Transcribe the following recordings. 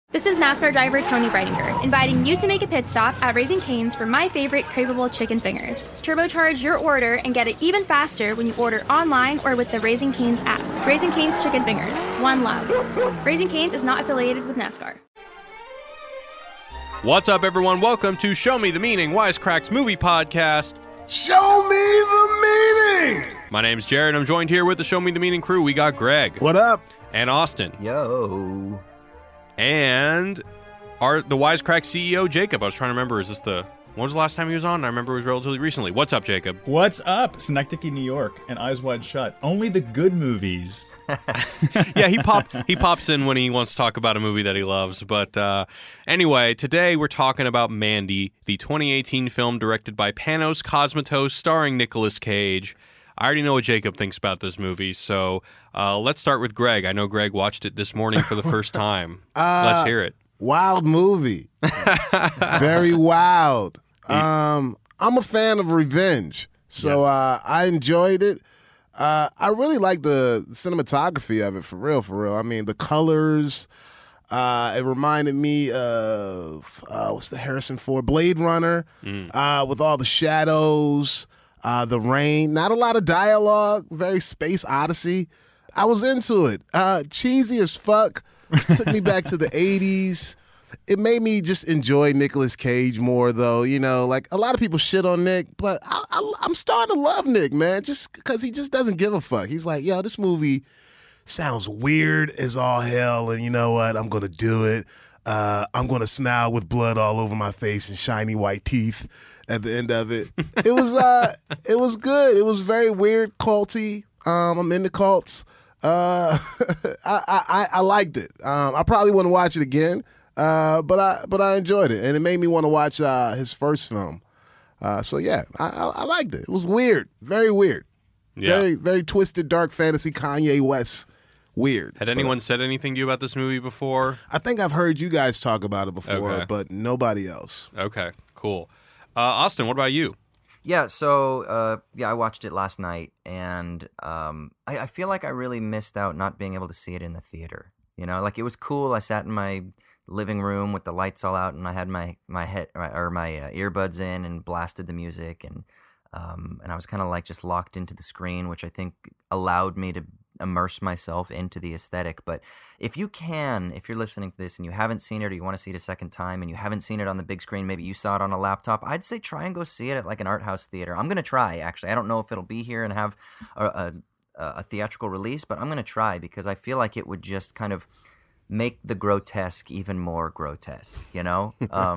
This is NASCAR driver Tony Breidinger, inviting you to make a pit stop at Raising Cane's for my favorite craveable chicken fingers. Turbocharge your order and get it even faster when you order online or with the Raising Cane's app. Raising Cane's Chicken Fingers. One love. Raising Cane's is not affiliated with NASCAR. What's up, everyone? Welcome to Show Me the Meaning, Wisecracks movie podcast. Show me the meaning! My name's Jared. I'm joined here with the Show Me the Meaning crew. We got Greg. What up? And Austin. Yo. And the Wisecrack CEO, Jacob. I was trying to remember, when was the last time he was on? I remember it was relatively recently. What's up, Jacob? What's up? Synecdoche, New York, and Eyes Wide Shut. Only the good movies. Yeah, he pops in when he wants to talk about a movie that he loves. But anyway, today we're talking about Mandy, the 2018 film directed by Panos Cosmatos, starring Nicolas Cage. I already know what Jacob thinks about this movie, so let's start with Greg. I know Greg watched it this morning for the first time. Let's hear it. Wild movie. Very wild. I'm a fan of revenge, so Yes. I enjoyed it. I really like the cinematography of it, for real. I mean, the colors. It reminded me of, what's the Harrison Ford? Blade Runner, with all the shadows. The rain, not a lot of dialogue, very Space Odyssey. I was into it. Cheesy as fuck. Took me back to the 80s. It made me just enjoy Nicolas Cage more, though. You know, like a lot of people shit on Nick, but I'm starting to love Nick, man, just because he just doesn't give a fuck. He's like, yo, this movie sounds weird as all hell, and you know what? I'm going to do it. I'm going to smile with blood all over my face and shiny white teeth at the end of it. It was good. It was very weird, culty. I'm into cults. I liked it. I probably wouldn't watch it again, but I enjoyed it, and it made me want to watch his first film. So yeah, I liked it. It was weird, very weird, very very twisted, dark fantasy, Kanye West. Weird. Had anyone said anything to you about this movie before? I think I've heard you guys talk about it before, Okay. but nobody else. Okay, cool. Austin, what about you? Yeah, so, I watched it last night, and I feel like I really missed out not being able to see it in the theater. You know, like, it was cool. I sat in my living room with the lights all out, and I had my earbuds in and blasted the music, and I was kind of like just locked into the screen, which I think allowed me to immerse myself into the aesthetic. But if you're listening to this and you haven't seen it, or you want to see it a second time and you haven't seen it on the big screen, maybe you saw it on a laptop, I'd say try and go see it at like an art house theater. I'm going to try, actually. I don't know if it'll be here and have a theatrical release, but I'm going to try because I feel like it would just kind of make the grotesque even more grotesque, you know?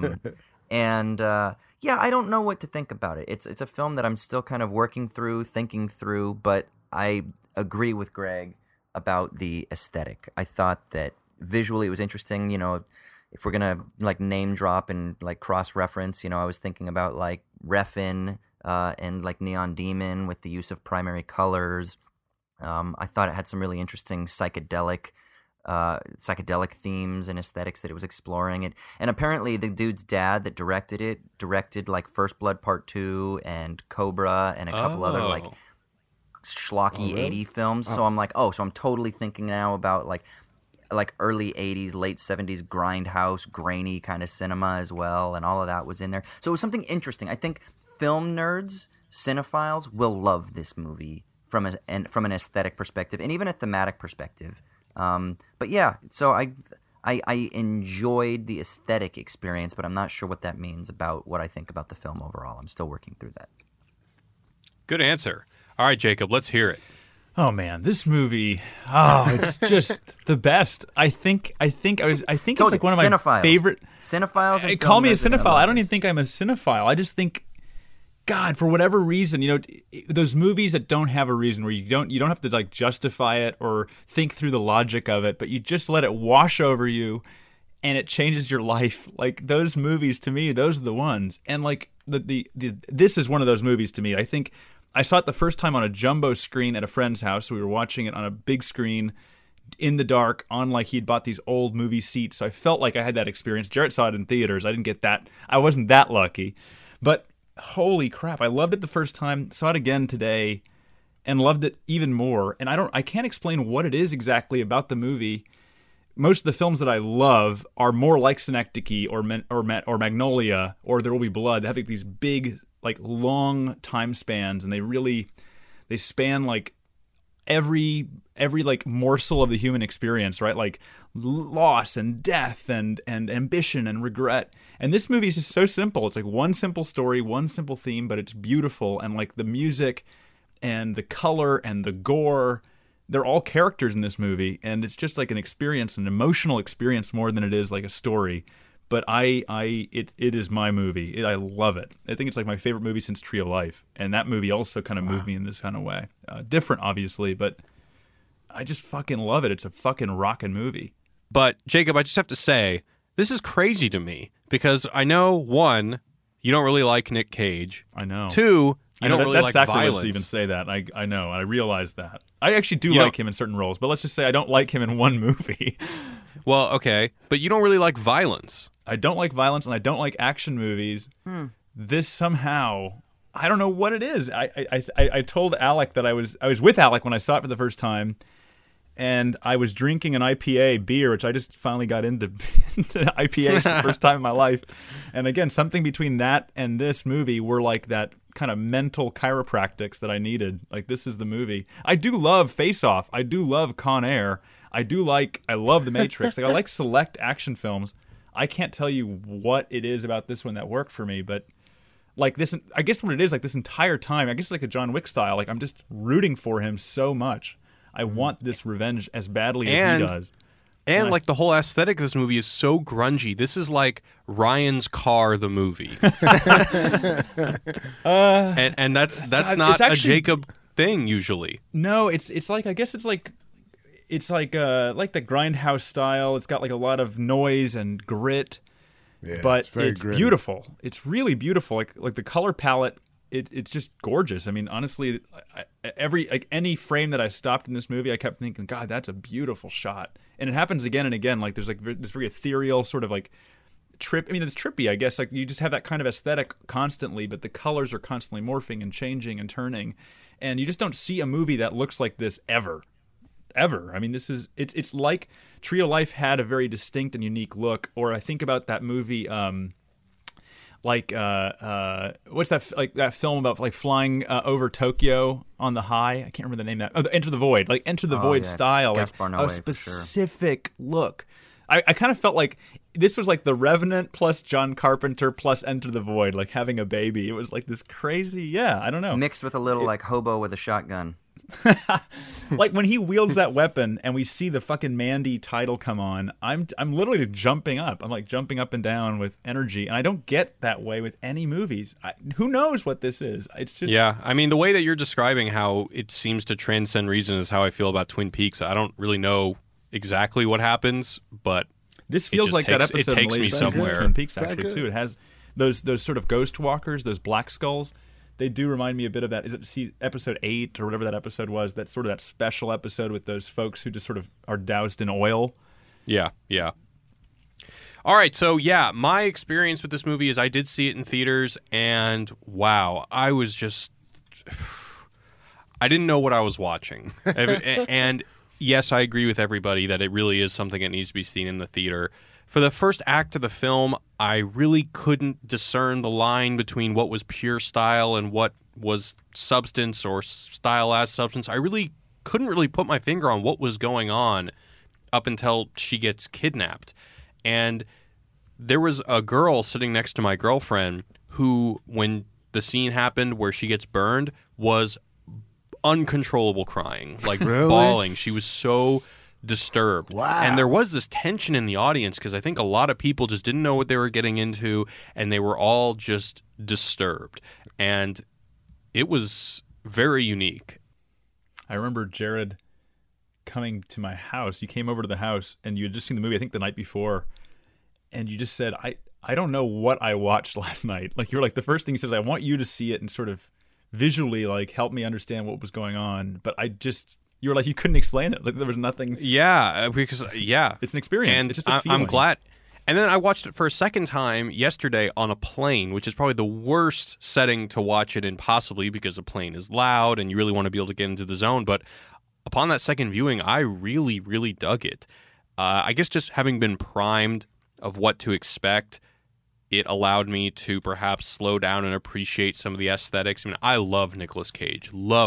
I don't know what to think about it. It's a film that I'm still kind of thinking through, but I agree with Greg about the aesthetic. I thought that visually it was interesting. You know, if we're gonna like name drop and like cross reference, you know, I was thinking about like Refn and like Neon Demon with the use of primary colors. I thought it had some really interesting psychedelic themes and aesthetics that it was exploring. It, and apparently the dude's dad that directed like First Blood Part 2 and Cobra and a couple other like schlocky 80 films. So I'm like, so I'm totally thinking now about like early 80s, late 70s grindhouse, grainy kind of cinema as well, and all of that was in there. So it was something interesting. I think film nerds, cinephiles will love this movie from an aesthetic perspective and even a thematic perspective. But yeah, so I enjoyed the aesthetic experience, but I'm not sure what that means about what I think about the film overall. I'm still working through that. Good answer. All right, Jacob, let's hear it. Oh man, this movie, it's just the best. I think it's like one of my favorite cinephiles. And call me a cinephile. I don't even think I'm a cinephile. I just think, God, for whatever reason, you know, those movies that don't have a reason, where you don't have to like justify it or think through the logic of it, but you just let it wash over you, and it changes your life. Like those movies, to me, those are the ones. And like this is one of those movies to me. I think I saw it the first time on a jumbo screen at a friend's house. We were watching it on a big screen in the dark on like he'd bought these old movie seats. So I felt like I had that experience. Jarrett saw it in theaters. I didn't get that. I wasn't that lucky. But holy crap, I loved it the first time. Saw it again today and loved it even more. And I can't explain what it is exactly about the movie, most of the films that I love are more like Synecdoche or Magnolia or There Will Be Blood. They have like these big, like long time spans, and they span like every like morsel of the human experience, right? Like loss and death and ambition and regret. And this movie is just so simple. It's like one simple story, one simple theme, but it's beautiful. And like the music and the color and the gore, they're all characters in this movie, and it's just like an experience, an emotional experience more than it is like a story. But it is my movie. I love it. I think it's like my favorite movie since Tree of Life, and that movie also kind of moved me in this kind of way. Different, obviously, but I just fucking love it. It's a fucking rockin' movie. But Jacob, I just have to say, this is crazy to me because I know, one, you don't really like Nick Cage. I know. Two, you don't really that's like sacrilege violence. to even say that. I know. I realize that. I actually do like him in certain roles, but let's just say I don't like him in one movie. Well, okay, but you don't really like violence. I don't like violence, and I don't like action movies. This somehow, I don't know what it is. I told Alec that I was with Alec when I saw it for the first time, and I was drinking an IPA beer, which I just finally got into IPAs for the first time in my life. And again, something between that and this movie were like that kind of mental chiropractics that I needed. Like, this is the movie. I do love Face Off. I do love Con Air. I love The Matrix. Like, I like select action films. I can't tell you what it is about this one that worked for me, but like this, I guess what it is, like this entire time, I guess like a John Wick style, like I'm just rooting for him so much. I want this revenge as badly as he does. And like the whole aesthetic of this movie is so grungy. This is like Ryan's Car, the movie. and that's God, not actually, a Jacob thing usually. No, it's like, I guess it's like the Grindhouse style. It's got like a lot of noise and grit, but it's beautiful. It's really beautiful. Like the color palette, it's just gorgeous. I mean, honestly, any frame that I stopped in this movie, I kept thinking, God, that's a beautiful shot. And it happens again and again. Like there's like this very ethereal sort of like trip. I mean, it's trippy, I guess. Like you just have that kind of aesthetic constantly, but the colors are constantly morphing and changing and turning, and you just don't see a movie that looks like this ever. I mean, it's like Tree of Life had a very distinct and unique look. Or I think about that movie, what's that, like that film about like flying over Tokyo on the high? I can't remember the name of that. Oh, Enter the Void, like Enter the Void style, Gaspar like Noé, a specific look. I kind of felt like this was like The Revenant plus John Carpenter plus Enter the Void, like having a baby. It was like this crazy, I don't know. Mixed with a little like hobo with a shotgun. Like when he wields that weapon and we see the fucking Mandy title come on, I'm literally jumping up. I'm like jumping up and down with energy, and I don't get that way with any movies. Who knows what this is? It's just I mean, the way that you're describing how it seems to transcend reason is how I feel about Twin Peaks. I don't really know exactly what happens, but this feels like that episode. It takes me somewhere. Twin Peaks actually too. It has those sort of ghost walkers, those black skulls. They do remind me a bit of that. Is it episode 8 or whatever that episode was? That sort of that special episode with those folks who just sort of are doused in oil. Yeah. All right, so my experience with this movie is I did see it in theaters, and wow, I didn't know what I was watching. And yes, I agree with everybody that it really is something that needs to be seen in the theater. For the first act of the film, I really couldn't discern the line between what was pure style and what was substance or style as substance. I really couldn't really put my finger on what was going on up until she gets kidnapped. And there was a girl sitting next to my girlfriend who, when the scene happened where she gets burned, was uncontrollable crying, like Really? bawling. She was so disturbed. Wow. And there was this tension in the audience because I think a lot of people just didn't know what they were getting into, and they were all just disturbed. And it was very unique. I remember Jared coming to my house. You came over to the house and you had just seen the movie, I think the night before, and you just said, I don't know what I watched last night. Like, you were like, the first thing you said is, I want you to see it and sort of visually like help me understand what was going on. But you were like, you couldn't explain it. Like there was nothing. Yeah, because it's an experience. And it's just a feeling. I'm glad. And then I watched it for a second time yesterday on a plane, which is probably the worst setting to watch it in possibly because the plane is loud and you really want to be able to get into the zone. But upon that second viewing, I really, really dug it. I guess just having been primed of what to expect, it allowed me to perhaps slow down and appreciate some of the aesthetics. I mean, I love Nicolas Cage.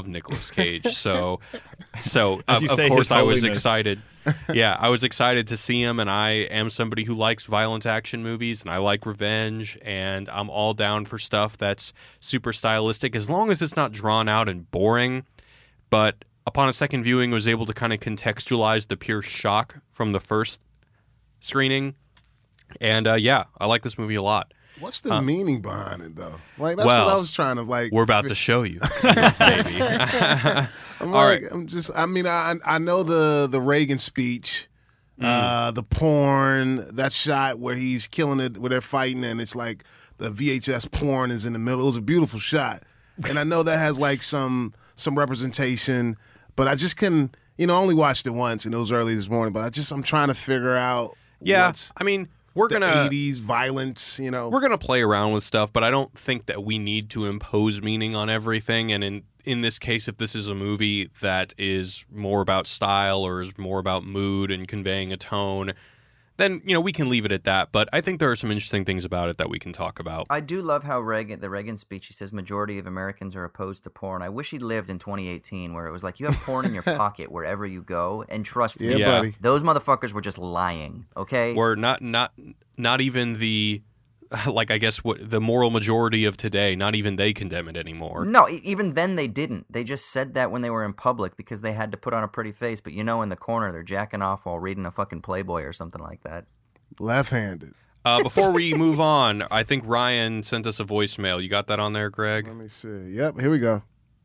So As you of say, course His I was Holiness. excited. Yeah, I was excited to see him, and I am somebody who likes violent action movies, and I like revenge, and I'm all down for stuff that's super stylistic as long as it's not drawn out and boring. But upon a second viewing, I was able to kind of contextualize the pure shock from the first screening. And yeah, I like this movie a lot. What's the meaning behind it, though? Like, that's Well, what I was trying to, like... We're about to show you, baby. I'm All like, right. I'm just... I mean, I know the Reagan speech, the porn, that shot where he's killing it, where they're fighting, and it's like the VHS porn is in the middle. It was a beautiful shot. And I know that has, like, some representation, but I just couldn't... You know, I only watched it once, and it was early this morning, but I'm trying to figure out Yeah, what's I mean, we're the gonna 80s violence, you know. we're gonna play around with stuff, but I don't think that we need to impose meaning on everything. And in this case, if this is a movie that is more about style or is more about mood and conveying a tone, then we can leave it at that. But I think there are some interesting things about it that we can talk about. I do love how the Reagan speech, he says majority of Americans are opposed to porn. I wish he lived in 2018 where it was like you have porn in your pocket wherever you go, and trust me, Yeah, buddy. those motherfuckers were just lying, okay? Or not even the like, I guess what the moral majority of today, not even they condemn it anymore. No, even then they didn't. They just said that when they were in public because they had to put on a pretty face, but in the corner they're jacking off while reading a fucking Playboy or something like that. Left-handed. Before we move on, I think Ryan sent us a voicemail. You got that on there, Greg? Let me see. Yep, here we go.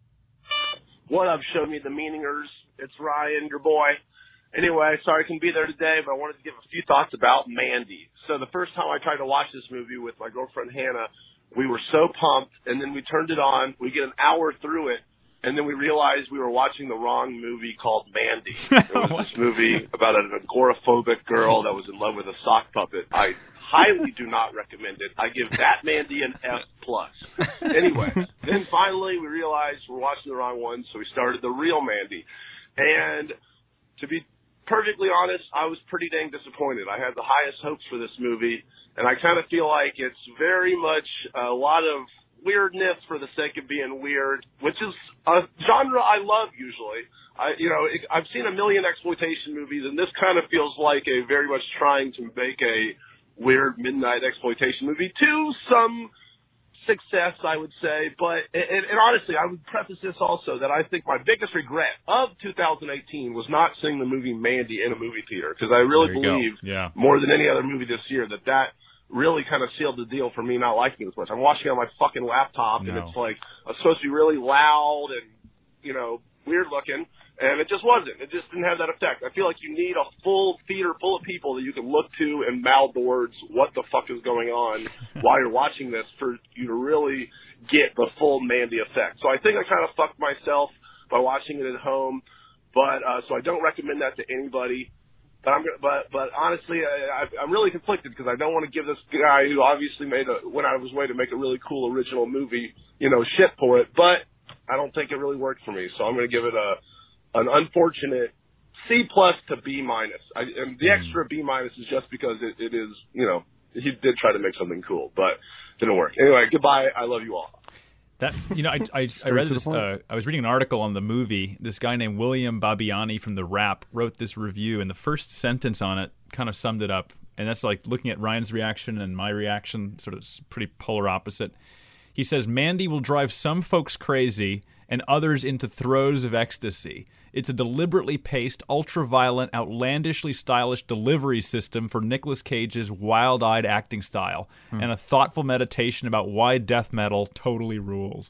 What up, Show Me the Meaningers? It's Ryan, your boy. Anyway, sorry I couldn't be there today, but I wanted to give a few thoughts about Mandy. So the first time I tried to watch this movie with my girlfriend Hannah, we were so pumped, and then we turned it on. We get an hour through it, and then we realized we were watching the wrong movie called Mandy. It was this movie about an agoraphobic girl that was in love with a sock puppet. I highly do not recommend it. I give that Mandy an F+. Anyway, then finally we realized we're watching the wrong one, so we started the real Mandy. And to be perfectly honest, I was pretty dang disappointed. I had the highest hopes for this movie, and I kind of feel like it's very much a lot of weirdness for the sake of being weird, which is a genre I love usually. I've seen a million exploitation movies, and this kind of feels like a very much trying to make a weird midnight exploitation movie to some success, I would say. But and honestly, I would preface this also that I think my biggest regret of 2018 was not seeing the movie Mandy in a movie theater, because I really There you go. believe Yeah. more than any other movie this year that really kind of sealed the deal for me not liking it as much. I'm watching it on my fucking laptop, and No. it's like it's supposed to be really loud and weird looking, and it just wasn't. It just didn't have that effect. I feel like you need a full theater full of people that you can look to and mouth the words, what the fuck is going on, while you're watching this, for you to really get the full Mandy effect. So I think I kind of fucked myself by watching it at home, but so I don't recommend that to anybody. But honestly, I'm really conflicted because I don't want to give this guy who obviously went out of his way to make a really cool original movie, shit for it. But I don't think it really worked for me, so I'm going to give it an unfortunate C+ to B-. And the extra B- is just because it is, he did try to make something cool, but didn't work. Anyway, goodbye. I love you all. That I read this. I was reading an article on the movie. This guy named William Babiani from The Wrap wrote this review, and the first sentence on it kind of summed it up. And that's like looking at Ryan's reaction and my reaction, sort of pretty polar opposite. He says, Mandy will drive some folks crazy and others into throes of ecstasy. It's a deliberately paced, ultra-violent, outlandishly stylish delivery system for Nicolas Cage's wild-eyed acting style, and a thoughtful meditation about why death metal totally rules.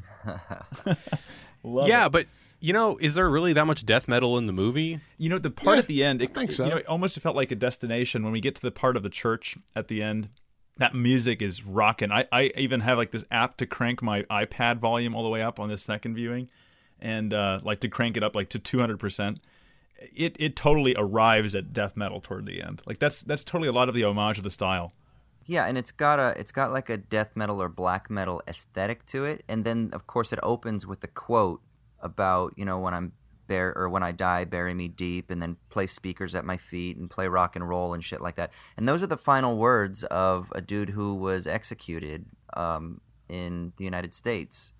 Yeah, but is there really that much death metal in the movie? The part at the end, it think so. it almost felt like a destination when we get to the part of the church at the end. That music is rocking. I even have like this app to crank my iPad volume all the way up on this second viewing, and like to crank it up like to 200%. It totally arrives at death metal toward the end. Like that's totally a lot of the homage of the style. Yeah, and it's got like a death metal or black metal aesthetic to it, and then of course it opens with a quote about when I'm when I die, bury me deep, and then play speakers at my feet and play rock and roll and shit like that. And those are the final words of a dude who was executed in the United States.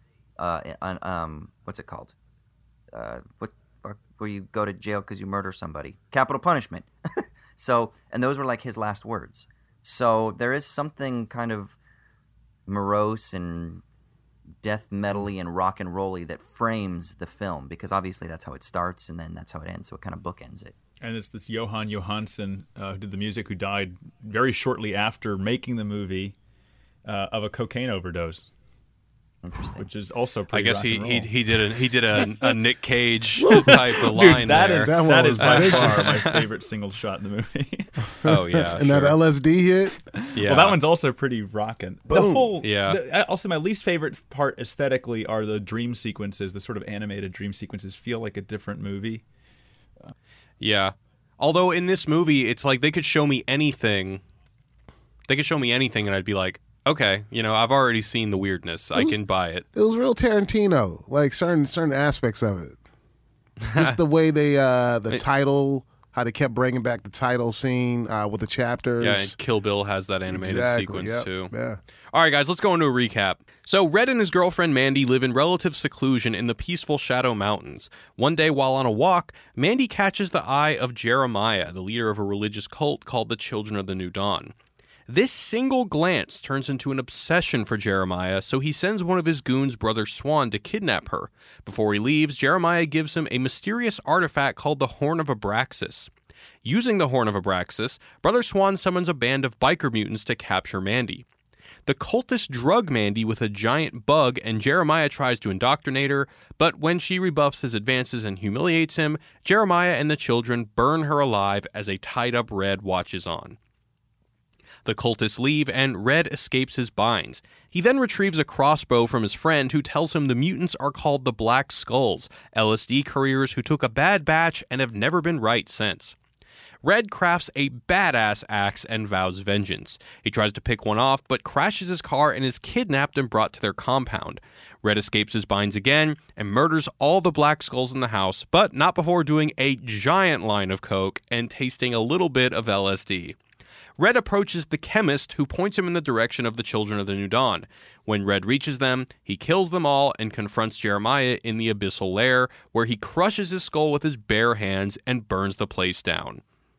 What's it called? Where you go to jail because you murder somebody. Capital punishment. So, and those were like his last words. So there is something kind of morose and death metal-y and rock and roll-y that frames the film, because obviously that's how it starts and then that's how it ends, so it kind of bookends it. And it's this Johan Johansson who did the music, who died very shortly after making the movie of a cocaine overdose. Interesting. Which is also pretty. I guess rock and roll. he did a Nick Cage type of line. Dude, that there. that is by vicious. far my favorite single shot in the movie. Oh yeah, And that LSD hit. yeah. Well, that one's also pretty rockin'. The Boom. whole, Yeah. Also, my least favorite part aesthetically are the dream sequences. The sort of animated dream sequences feel like a different movie. Yeah. Although in this movie, it's like they could show me anything. They could show me anything, and I'd be like, okay, I've already seen the weirdness. I can buy it. It was real Tarantino, like certain aspects of it. Just the way they the title, how they kept bringing back the title scene with the chapters. Yeah, and Kill Bill has that animated sequence yep, too. Yeah. All right, guys, let's go into a recap. So, Red and his girlfriend Mandy live in relative seclusion in the peaceful Shadow Mountains. One day, while on a walk, Mandy catches the eye of Jeremiah, the leader of a religious cult called the Children of the New Dawn. This single glance turns into an obsession for Jeremiah, so he sends one of his goons, Brother Swan, to kidnap her. Before he leaves, Jeremiah gives him a mysterious artifact called the Horn of Abraxas. Using the Horn of Abraxas, Brother Swan summons a band of biker mutants to capture Mandy. The cultists drug Mandy with a giant bug, and Jeremiah tries to indoctrinate her, but when she rebuffs his advances and humiliates him, Jeremiah and the children burn her alive as a tied-up Red watches on. The cultists leave, and Red escapes his binds. He then retrieves a crossbow from his friend, who tells him the mutants are called the Black Skulls, LSD couriers who took a bad batch and have never been right since. Red crafts a badass axe and vows vengeance. He tries to pick one off, but crashes his car and is kidnapped and brought to their compound. Red escapes his binds again and murders all the Black Skulls in the house, but not before doing a giant line of coke and tasting a little bit of LSD. Red approaches the chemist, who points him in the direction of the Children of the New Dawn. When Red reaches them, he kills them all and confronts Jeremiah in the Abyssal Lair, where he crushes his skull with his bare hands and burns the place down.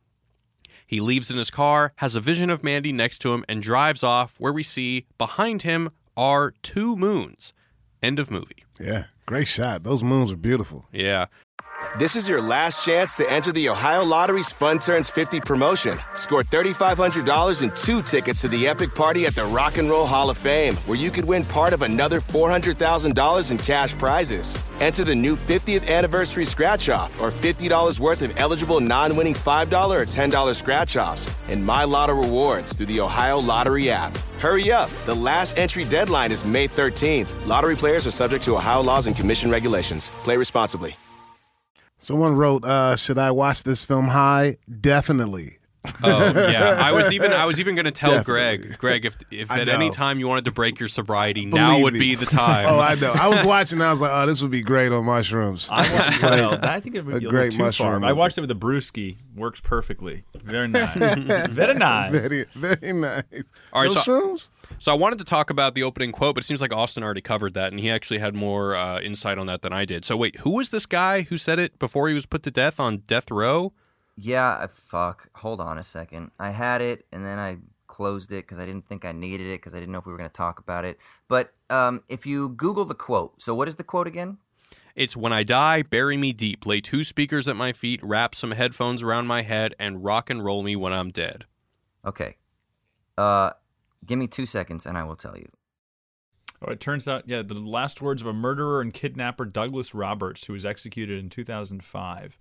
He leaves in his car, has a vision of Mandy next to him, and drives off, where we see behind him are 2 moons. End of movie. Yeah. Great shot. Those moons are beautiful. Yeah. This is your last chance to enter the Ohio Lottery's Fun Turns 50 promotion. Score $3,500 and 2 tickets to the epic party at the Rock and Roll Hall of Fame, where you could win part of another $400,000 in cash prizes. Enter the new 50th anniversary scratch-off, or $50 worth of eligible non-winning $5 or $10 scratch-offs, and My Lotto rewards through the Ohio Lottery app. Hurry up. The last entry deadline is May 13th. Lottery players are subject to Ohio laws and commission regulations. Play responsibly. Someone wrote, should I watch this film high? Definitely. Oh yeah, I was even going to tell Definitely. Greg, if I at know. any time you wanted to break your sobriety, now would me. be the time. Oh, I know. I was watching. I was like, oh, this would be great on mushrooms. I watched it. I think it would be a great little too mushroom far. movie. I watched it with a brewski. Works perfectly. Very nice. Very nice. Very, very nice. All right, Those so- shrooms? So I wanted to talk about the opening quote, but it seems like Austin already covered that, and he actually had more insight on that than I did. So wait, who was this guy who said it before he was put to death on death row? Yeah, fuck. Hold on a second. I had it, and then I closed it because I didn't think I needed it because I didn't know if we were going to talk about it. But if you Google the quote, so what is the quote again? It's when I die, bury me deep, lay 2 speakers at my feet, wrap some headphones around my head, and rock and roll me when I'm dead. Okay. Give me 2 seconds, and I will tell you. Oh, it turns out, the last words of a murderer and kidnapper, Douglas Roberts, who was executed in 2005.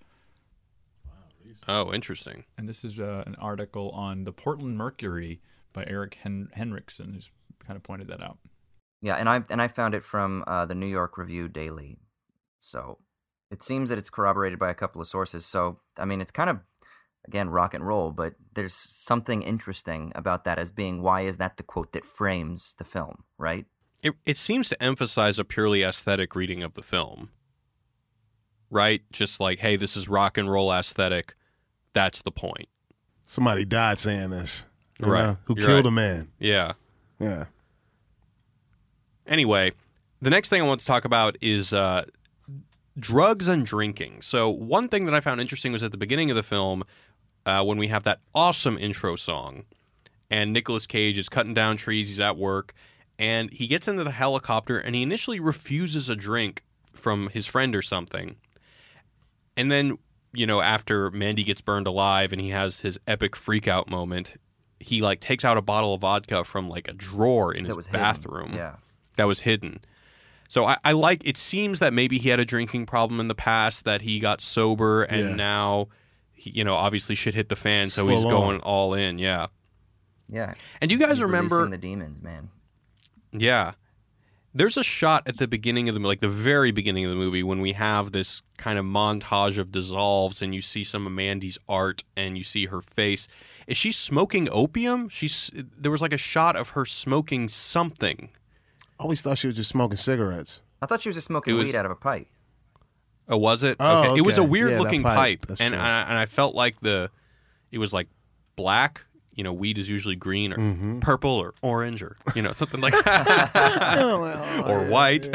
Oh, interesting. And this is an article on the Portland Mercury by Eric Henriksen, who's kind of pointed that out. Yeah, and I found it from the New York Review Daily. So it seems that it's corroborated by a couple of sources. So, I mean, it's kind of, again, rock and roll, but there's something interesting about that as being, why is that the quote that frames the film, right? It seems to emphasize a purely aesthetic reading of the film. right? Just like, hey, this is rock and roll aesthetic. That's the point. Somebody died saying this. You Right. know, who You're killed right. a man. Yeah. Yeah. Anyway, the next thing I want to talk about is drugs and drinking. So one thing that I found interesting was at the beginning of the film when we have that awesome intro song and Nicolas Cage is cutting down trees, he's at work, and he gets into the helicopter and he initially refuses a drink from his friend or something. And then, you know, after Mandy gets burned alive and he has his epic freak out moment, he like takes out a bottle of vodka from like a drawer in his was hidden. bathroom. Yeah. That was hidden. So I like, it seems that maybe he had a drinking problem in the past, that he got sober and Yeah. now, he, you know, obviously shit hit the fan, so Full he's on. going all in, yeah. Yeah. And do you guys He's remember, releasing the demons, man. yeah, there's a shot at the beginning of the, like the very beginning of the movie when we have this kind of montage of dissolves and you see some of Mandy's art and you see her face. Is she smoking opium? There was like a shot of her smoking something. I always thought she was just smoking cigarettes. I thought she was just smoking It was- weed out of a pipe. Oh, was it? Oh, It was a okay. weird Yeah, that looking pipe. pipe, That's and true. I felt like it was like black. You know, weed is usually green or Mm-hmm. purple or orange or, you know, something like that, or white.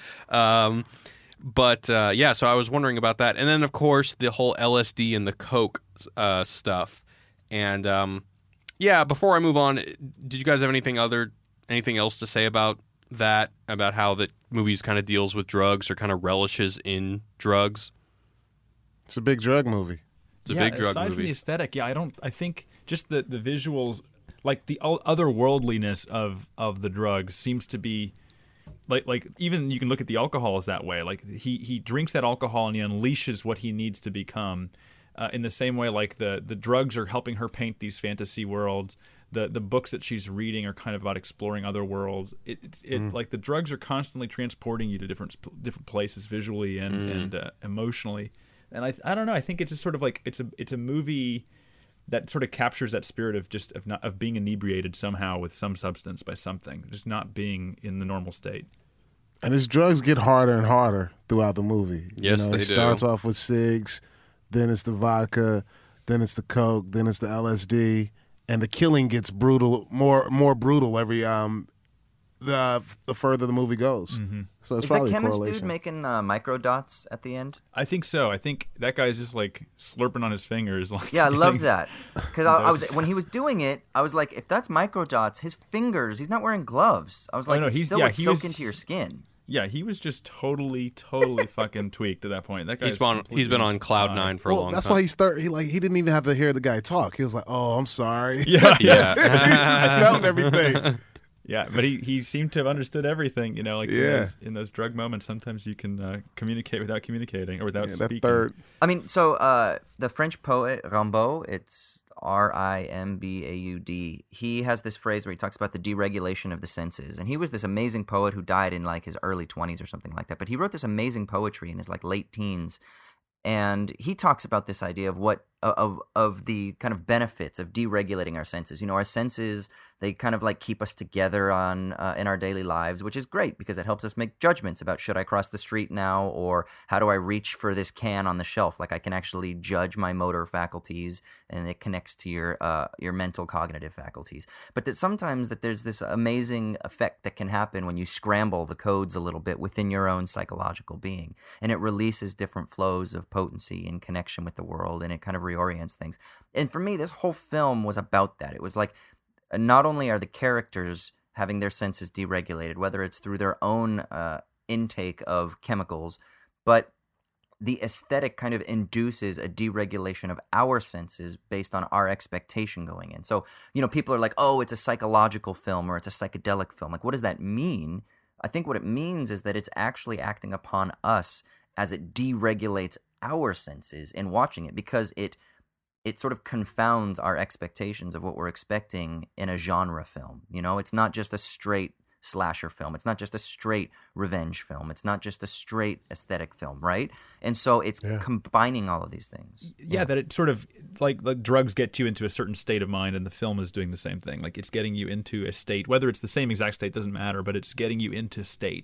Yeah, so I was wondering about that, and then of course the whole LSD and the coke stuff, and yeah. Before I move on, did you guys have anything else to say about that? About how the movies kind of deals with drugs or kind of relishes in drugs? It's a big drug movie. It's a big drug aside from the movie. aesthetic, I think just the visuals, like the otherworldliness of the drugs seems to be like even you can look at the alcohol as that way. Like he drinks that alcohol and he unleashes what he needs to become. In the same way, like the drugs are helping her paint these fantasy worlds. The books that she's reading are kind of about exploring other worlds. Like the drugs are constantly transporting you to different places visually and emotionally. And I don't know. I think it's just sort of like it's a movie that sort of captures that spirit of being inebriated somehow with some substance by something, just not being in the normal state. And his drugs get harder and harder throughout the movie. Yes, they It do. starts off with cigs, then it's the vodka, then it's the coke, then it's the LSD, and the killing gets brutal, more brutal every the further the movie goes. Mm-hmm. So it's Is that probably a chemist correlation. dude making microdots at the end? I think so. I think that guy's just like slurping on his fingers. Like, Yeah, I love getting- that. Because I was when he was doing it, I was like, if that's microdots, his fingers, he's not wearing gloves. I was like, no, it he's- still yeah, would he soak was- into your skin. Yeah, he was just totally fucking tweaked at that point. That guy's He's been on cloud nine for a long that's time. why he didn't even have to hear the guy talk. He was like, "Oh, I'm sorry." Yeah, Yeah. he just felt everything. yeah, but he seemed to have understood everything. You know, like Yeah. in those drug moments, sometimes you can communicate without communicating or without Yeah, speaking. that third. I mean, so the French poet Rimbaud, it's Rimbaud, he has this phrase where he talks about the deregulation of the senses. And he was this amazing poet who died in like his early 20s or something like that. But he wrote this amazing poetry in his like late teens. And he talks about this idea of what of the kind of benefits of deregulating our senses. You know, our senses, they kind of like keep us together on in our daily lives, which is great because it helps us make judgments about should I cross the street now or how do I reach for this can on the shelf. Like I can actually judge my motor faculties, and it connects to your mental cognitive faculties. But that sometimes that there's this amazing effect that can happen when you scramble the codes a little bit within your own psychological being, and it releases different flows of potency and connection with the world, and it kind of reorients things. And for me, this whole film was about that. It was like, not only are the characters having their senses deregulated, whether it's through their own intake of chemicals, but the aesthetic kind of induces a deregulation of our senses based on our expectation going in. So, you know, people are like, oh, it's a psychological film or it's a psychedelic film. Like, what does that mean? I think what it means is that it's actually acting upon us as it deregulates our senses in watching it, because it sort of confounds our expectations of what we're expecting in a genre film. You know, it's not just a straight slasher film. It's not just a straight revenge film. It's not just a straight aesthetic film, right? And so it's combining all of these things. Yeah, that it sort of like drugs get you into a certain state of mind, and the film is doing the same thing. Like it's getting you into a state, whether it's the same exact state doesn't matter, but it's getting you into state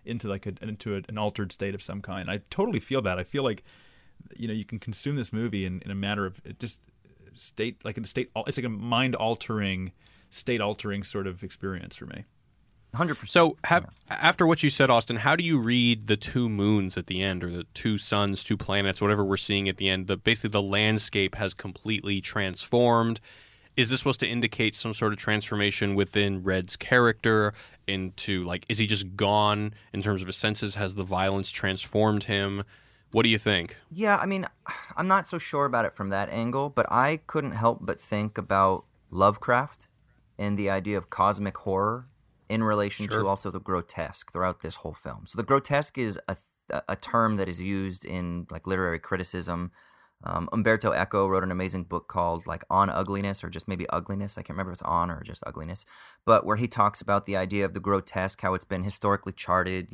into an altered state of some kind. I totally feel that. I feel like, you can consume this movie in a matter of just state, like in a state. It's like a mind-altering, state-altering sort of experience for me. 100%. So after what you said, Austin, how do you read the two moons at the end, or the two suns, two planets, whatever we're seeing at the end? Basically, the landscape has completely transformed. Is this supposed to indicate some sort of transformation within Red's character into, like, is he just gone in terms of his senses? Has the violence transformed him? What do you think? Yeah, I mean, I'm not so sure about it from that angle, but I couldn't help but think about Lovecraft and the idea of cosmic horror in relation to also the grotesque throughout this whole film. So the grotesque is a term that is used in like literary criticism. Umberto Eco wrote an amazing book called like On Ugliness, or just maybe Ugliness. I can't remember if it's On or just Ugliness, but where he talks about the idea of the grotesque, how it's been historically charted,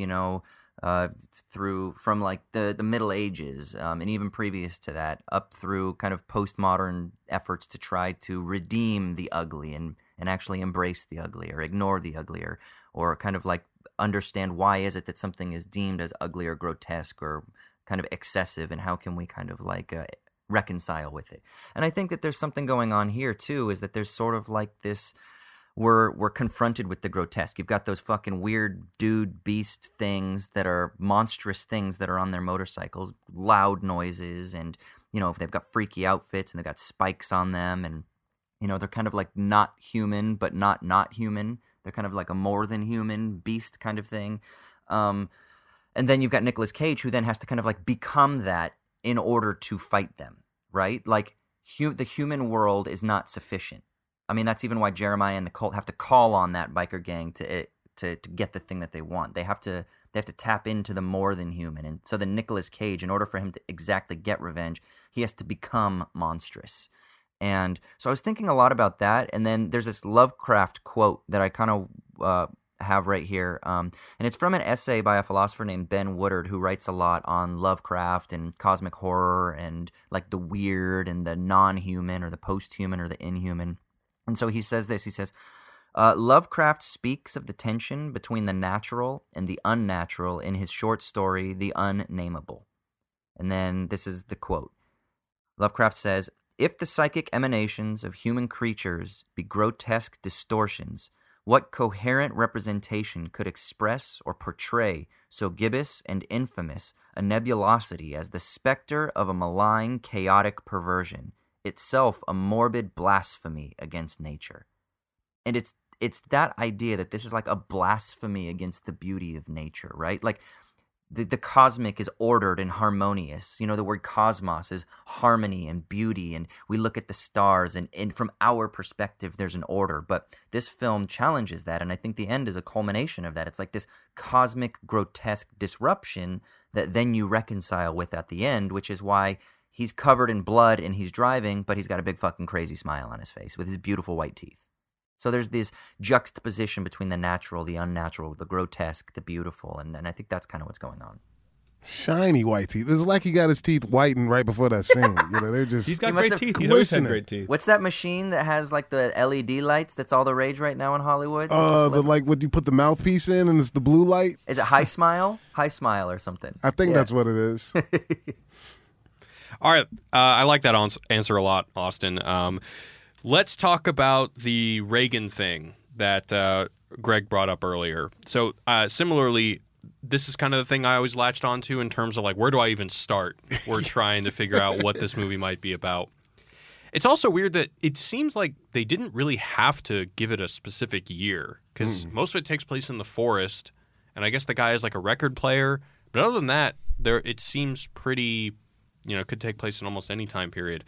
from like the Middle Ages, and even previous to that, up through kind of postmodern efforts to try to redeem the ugly and actually embrace the ugly or ignore the ugly, or kind of like understand why is it that something is deemed as ugly or grotesque or kind of excessive, and how can we kind of like reconcile with it. And I think that there's something going on here too, is that there's sort of like this, we're confronted with the grotesque. You've got those fucking weird dude beast things that are monstrous things that are on their motorcycles, loud noises, and if they've got freaky outfits and they've got spikes on them, and they're kind of like not human but not human. They're kind of like a more than human beast kind of thing. And then you've got Nicolas Cage, who then has to kind of like become that in order to fight them, right? Like the human world is not sufficient. I mean, that's even why Jeremiah and the cult have to call on that biker gang to get the thing that they want. They have to tap into the more than human. And so then Nicolas Cage, in order for him to exactly get revenge, he has to become monstrous. And so I was thinking a lot about that. And then there's this Lovecraft quote that I kind of have right here. And it's from an essay by a philosopher named Ben Woodard, who writes a lot on Lovecraft and cosmic horror and like the weird and the non-human or the post-human or the inhuman. And so he says this, he says, Lovecraft speaks of the tension between the natural and the unnatural in his short story, The Unnameable. And then this is the quote. Lovecraft says, "If the psychic emanations of human creatures be grotesque distortions, what coherent representation could express or portray so gibbous and infamous a nebulosity as the specter of a malign, chaotic perversion, itself a morbid blasphemy against nature?" And it's that idea that this is like a blasphemy against the beauty of nature, right? Like the cosmic is ordered and harmonious. The word cosmos is harmony and beauty, and we look at the stars, and from our perspective, there's an order. But this film challenges that, and I think the end is a culmination of that. It's like this cosmic, grotesque disruption that then you reconcile with at the end, which is why he's covered in blood and he's driving, but he's got a big fucking crazy smile on his face with his beautiful white teeth. So there's this juxtaposition between the natural, the unnatural, the grotesque, the beautiful, and I think that's kind of what's going on. Shiny white teeth. It's like he got his teeth whitened right before that scene. They're just. He's got great teeth. He's always had great teeth. What's that machine that has like the LED lights? That's all the rage right now in Hollywood. Like what you put the mouthpiece in, and it's the blue light. Is it High Smile? High Smile or something? I think that's what it is. All right. I like that answer a lot, Austin. Let's talk about the Reagan thing that Greg brought up earlier. So similarly, this is kind of the thing I always latched onto in terms of like, where do I even start? We're trying to figure out what this movie might be about. It's also weird that it seems like they didn't really have to give it a specific year, because most of it takes place in the forest, and I guess the guy is like a record player. But other than that, it seems pretty, could take place in almost any time period.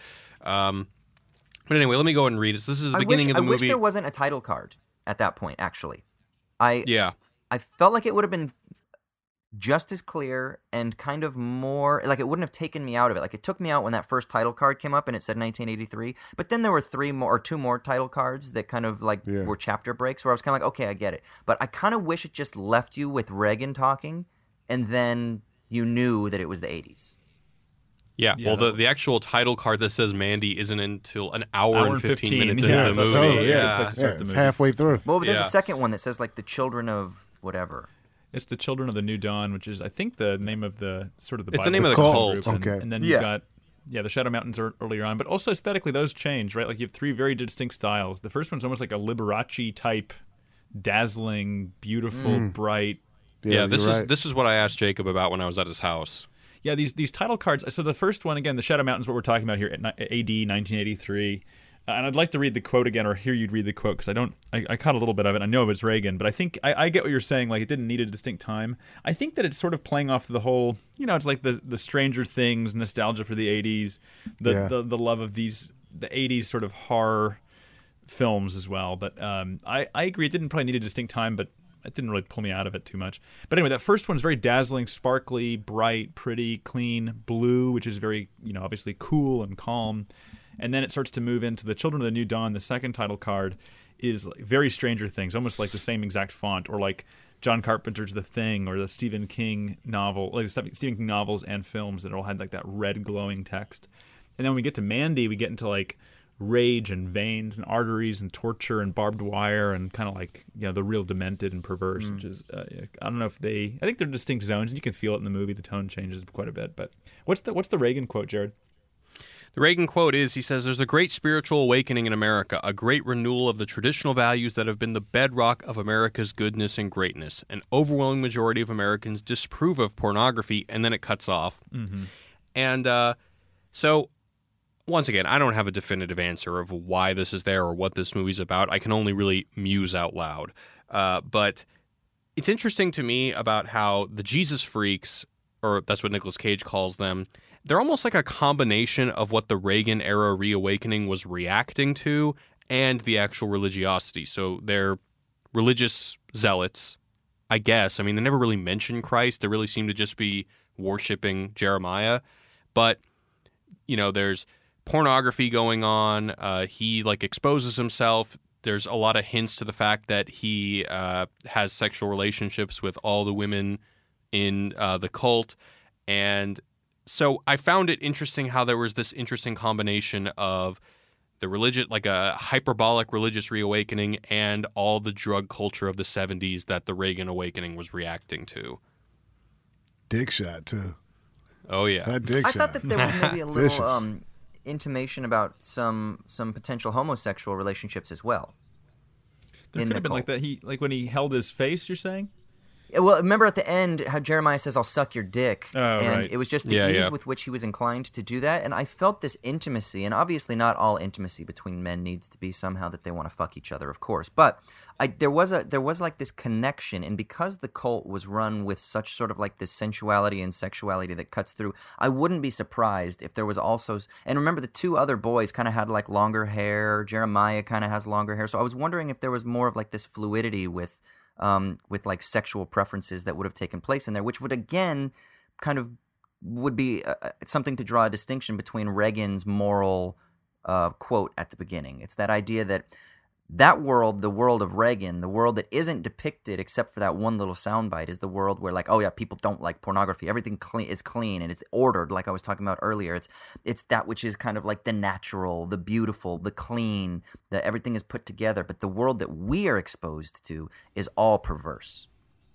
But anyway, let me go and read it. So this is the beginning of the movie. I wish there wasn't a title card at that point, actually. I felt like it would have been just as clear and kind of more, like it wouldn't have taken me out of it. Like it took me out when that first title card came up and it said 1983, but then there were two more title cards that kind of like were chapter breaks where I was kind of like, okay, I get it. But I kind of wish it just left you with Reagan talking and then you knew that it was the 80s. Yeah, well, the actual title card that says Mandy isn't until an hour and 15 minutes into the movie. It's halfway through. Well, but there's a second one that says like the children of whatever. It's the Children of the New Dawn, which is, I think, the name of the sort of the It's Bible the name of the cult. group. Okay. And then you've got the Shadow Mountains earlier on, but also aesthetically those change, right? Like you have three very distinct styles. The first one's almost like a Liberace type, dazzling, beautiful, bright. Yeah, this you're right. is what I asked Jacob about when I was at his house. Yeah, these title cards. So the first one, again, the Shadow Mountains, what we're talking about here, AD 1983. And I'd like to read the quote again, or hear you read the quote, because I caught a little bit of it. I know it's Reagan, but I think I get what you're saying. Like, it didn't need a distinct time. I think that it's sort of playing off the whole, it's like the Stranger Things nostalgia for the 80s, the love of the 80s sort of horror films as well. But I agree, it didn't probably need a distinct time, but it didn't really pull me out of it too much. But anyway, that first one's very dazzling, sparkly, bright, pretty, clean, blue, which is very, obviously cool and calm. And then it starts to move into the Children of the New Dawn. The second title card is like very Stranger Things, almost like the same exact font, or like John Carpenter's The Thing, or the Stephen King novel, like Stephen King novels and films that all had like that red glowing text. And then when we get to Mandy, we get into like rage and veins and arteries and torture and barbed wire and kind of like the real demented and perverse, which is I don't know if I think they're distinct zones, and you can feel it in the movie. The tone changes quite a bit. But what's the Reagan quote, Jared? The Reagan quote is, he says, "There's a great spiritual awakening in America, a great renewal of the traditional values that have been the bedrock of America's goodness and greatness. An overwhelming majority of Americans disapprove of pornography," and then it cuts off. Mm-hmm. And so, once again, I don't have a definitive answer of why this is there or what this movie's about. I can only really muse out loud. But it's interesting to me about how the Jesus freaks, or that's what Nicolas Cage calls them, they're almost like a combination of what the Reagan-era reawakening was reacting to and the actual religiosity. So they're religious zealots, I guess. I mean, they never really mention Christ. They really seem to just be worshiping Jeremiah. But, there's pornography going on. He, exposes himself. There's a lot of hints to the fact that he has sexual relationships with all the women in the cult. And so I found it interesting how there was this interesting combination of the religious, like a hyperbolic religious reawakening, and all the drug culture of the 70s that the Reagan awakening was reacting to. Dick shot, too. Oh, yeah. That dick I shot. thought that there was maybe a little intimation about some potential homosexual relationships as well. There could have been like that. When he held his face, you're saying? Well, remember at the end how Jeremiah says, "I'll suck your dick," and right. it was just the ease with which he was inclined to do that, and I felt this intimacy, and obviously not all intimacy between men needs to be somehow that they want to fuck each other, of course, but there was like this connection, and because the cult was run with such sort of like this sensuality and sexuality that cuts through, I wouldn't be surprised if there was also, and remember the two other boys kind of had like longer hair, Jeremiah kind of has longer hair, so I was wondering if there was more of like this fluidity with like sexual preferences that would have taken place in there, which would again kind of would be something to draw a distinction between Reagan's moral quote at the beginning. It's that idea that world, the world of Reagan, the world that isn't depicted except for that one little soundbite, is the world where like, oh yeah, people don't like pornography. Everything is clean and it's ordered, like I was talking about earlier. It's that which is kind of like the natural, the beautiful, the clean, that everything is put together. But the world that we are exposed to is all perverse.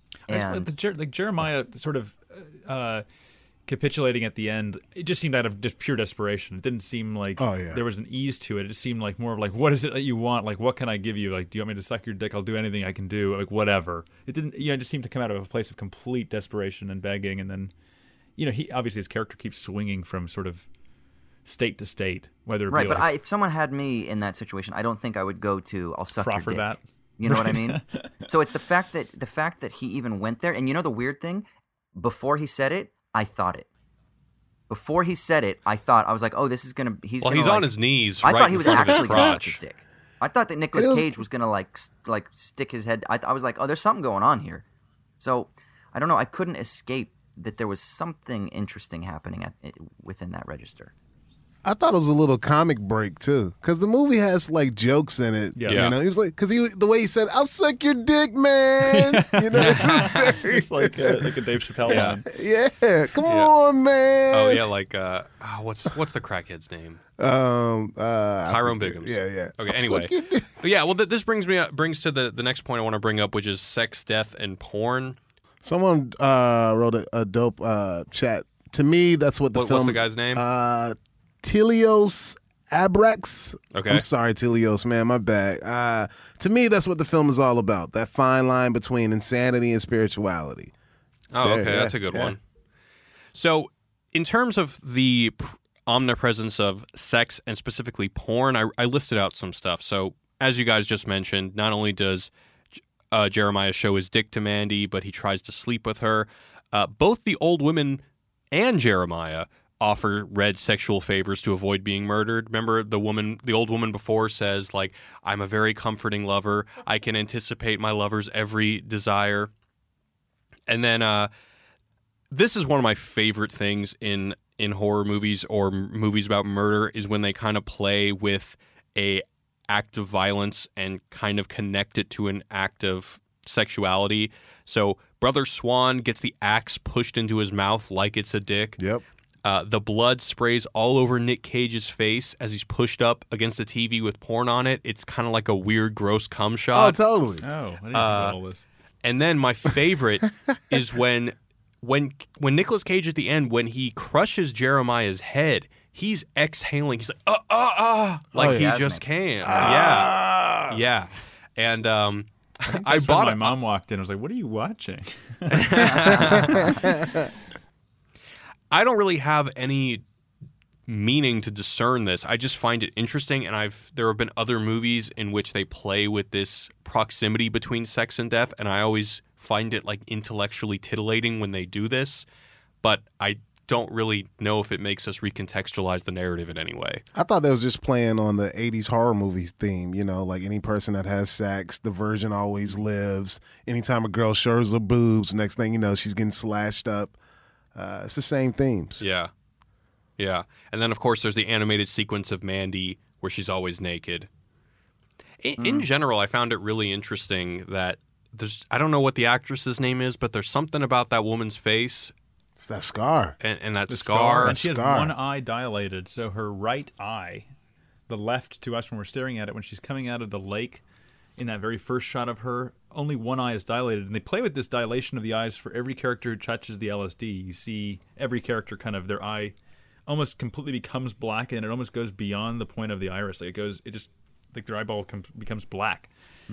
And like Jeremiah sort of capitulating at the end, it just seemed out of just pure desperation. It didn't seem like there was an ease to it. It just seemed like more of like, what is it that you want? Like, what can I give you? Like, do you want me to suck your dick? I'll do anything I can do. Like, whatever. It didn't, it just seemed to come out of a place of complete desperation and begging. And then, he obviously his character keeps swinging from sort of state to state, whether it be but if someone had me in that situation, I don't think I would go to, I'll suck your dick. That. You know what I mean? So it's the fact that he even went there. And the weird thing, before he said it, I thought it. Before he said it, I was like, oh, this is going to, he's on his knees. I right thought he was actually going to suck crotch. his dick. I thought that Nicolas Cage was going to like stick his head. I was like, oh, there's something going on here. So I don't know. I couldn't escape that there was something interesting happening within that register. I thought it was a little comic break too, because the movie has like jokes in it. Yeah. He was like, the way he said, "I'll suck your dick, man." It was very, it's like a Dave Chappelle line. Yeah, come on, man. Oh yeah, like what's the crackhead's name? Tyrone Biggums. Yeah. Okay. Anyway, yeah. Well, this brings to the next point I want to bring up, which is sex, death, and porn. Someone wrote a dope chat. To me, that's what the film. What's the guy's name? Telios Abrex. Okay. I'm sorry, Telios, man, my bad. To me, that's what the film is all about. That fine line between insanity and spirituality. Oh, There, okay, yeah, that's a good yeah. one. So, in terms of the omnipresence of sex and specifically porn, I listed out some stuff. So, as you guys just mentioned, not only does Jeremiah show his dick to Mandy, but he tries to sleep with her. Both the old women and Jeremiah offer Red sexual favors to avoid being murdered. Remember, the old woman before says, like, I'm a very comforting lover. I can anticipate my lover's every desire. And then this is one of my favorite things in horror movies or movies about murder is when they kind of play with a act of violence and kind of connect it to an act of sexuality. So Brother Swan gets the axe pushed into his mouth like it's a dick. Yep. The blood sprays all over Nick Cage's face as he's pushed up against a TV with porn on it. It's kind of like a weird, gross cum Oh, shot. totally. Oh, I didn't know about all this. And then my favorite is when Nicolas Cage at the end, when he crushes Jeremiah's head, he's exhaling. He's like, like he yeah. just came. Yeah. And I That's when bought my it. mom walked in. I was like, "What are you watching?" I don't really have any meaning to discern this. I just find it interesting, and there have been other movies in which they play with this proximity between sex and death, and I always find it like intellectually titillating when they do this, but I don't really know if it makes us recontextualize the narrative in any way. I thought that was just playing on the 80s horror movie theme, you know, like any person that has sex, the virgin always lives. Anytime a girl shows her boobs, next thing you know, she's getting slashed up. It's the same themes. Yeah. And then, of course, there's the animated sequence of Mandy where she's always naked. In general, I found it really interesting that I don't know what the actress's name is, but there's something about that woman's face It's that scar. and that The scar. And she has Scar. one eye dilated, so her right eye, the left to us when we're staring at it, when she's coming out of the lake, in that very first shot of her, only one eye is dilated. And they play with this dilation of the eyes for every character who touches the LSD. You see every character kind of, their eye almost completely becomes black, and it almost goes beyond the point of the iris. Like it just, like their eyeball becomes black.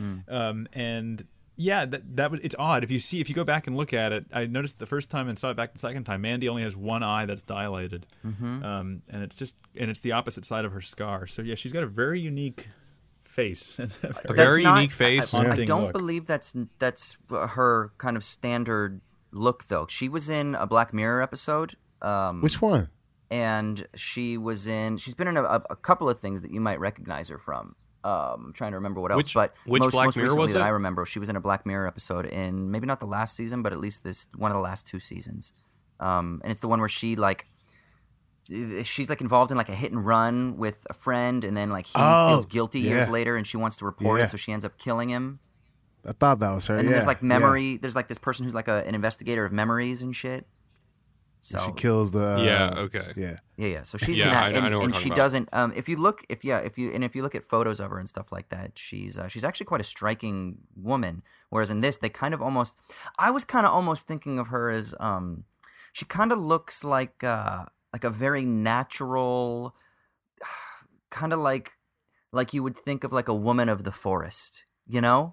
And yeah, it's odd. If you go back and look at it, I noticed the first time and saw it back the second time, Mandy only has one eye that's dilated. And it's the opposite side of her scar. So yeah, she's got a very unique face. And A very unique face. I Haunting don't look. believe that's her kind of standard look, though. She was in a Black Mirror episode. Which one? And she's been in a couple of things that you might recognize her from. I'm trying to remember what else. Which most Black Mirror recently was that it? I remember, she was in a Black Mirror episode in maybe not the last season, but at least one of the last two seasons. And it's the one where she's like involved in like a hit and run with a friend, and then like he feels guilty years later, and she wants to report it, so she ends up killing him. I thought that was her. And then yeah, there's like yeah. memory. There's like this person who's like an investigator of memories and shit. So She kills the. Yeah, okay. Yeah. yeah. So she's Yeah, in that, I know what and you're she talking doesn't. If you look at photos of her and stuff like that, she's actually quite a striking woman. Whereas in this, they kind of almost. I was kind of almost thinking of her as she kind of looks like a very natural, kind of like you would think of like a woman of the forest, you know.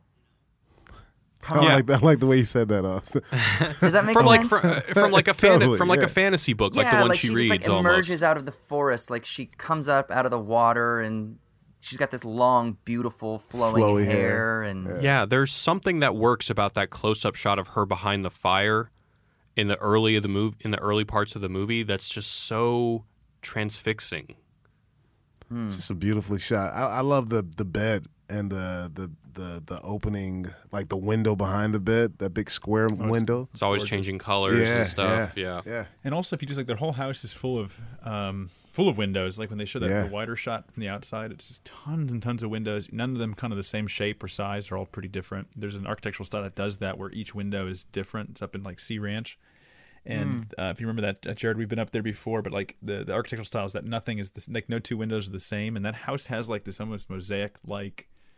I like the way you said that. Does that make From sense? from like a Totally, from like yeah. a fantasy book, like the one she just reads like almost. emerges out of the forest, like she comes up out of the water, and she's got this long, beautiful, flowing Flowy hair, hair. and Yeah, there's something that works about that close-up shot of her behind the fire in the early parts of the movie that's just so transfixing. It's just a beautifully shot. I love the bed and the opening, like the window behind the bed, that big square window. It's always changing colors and stuff. Yeah. And also, if you just like, their whole house is full of windows. Like when they show the wider shot from the outside, it's just tons and tons of windows. None of them kind of the same shape or size. They're all pretty different. There's an architectural style that does that, where each window is different. It's up in like Sea Ranch. And if you remember that, Jared, we've been up there before, but like the architectural style is that nothing is like no two windows are the same, and that house has like this almost mosaic like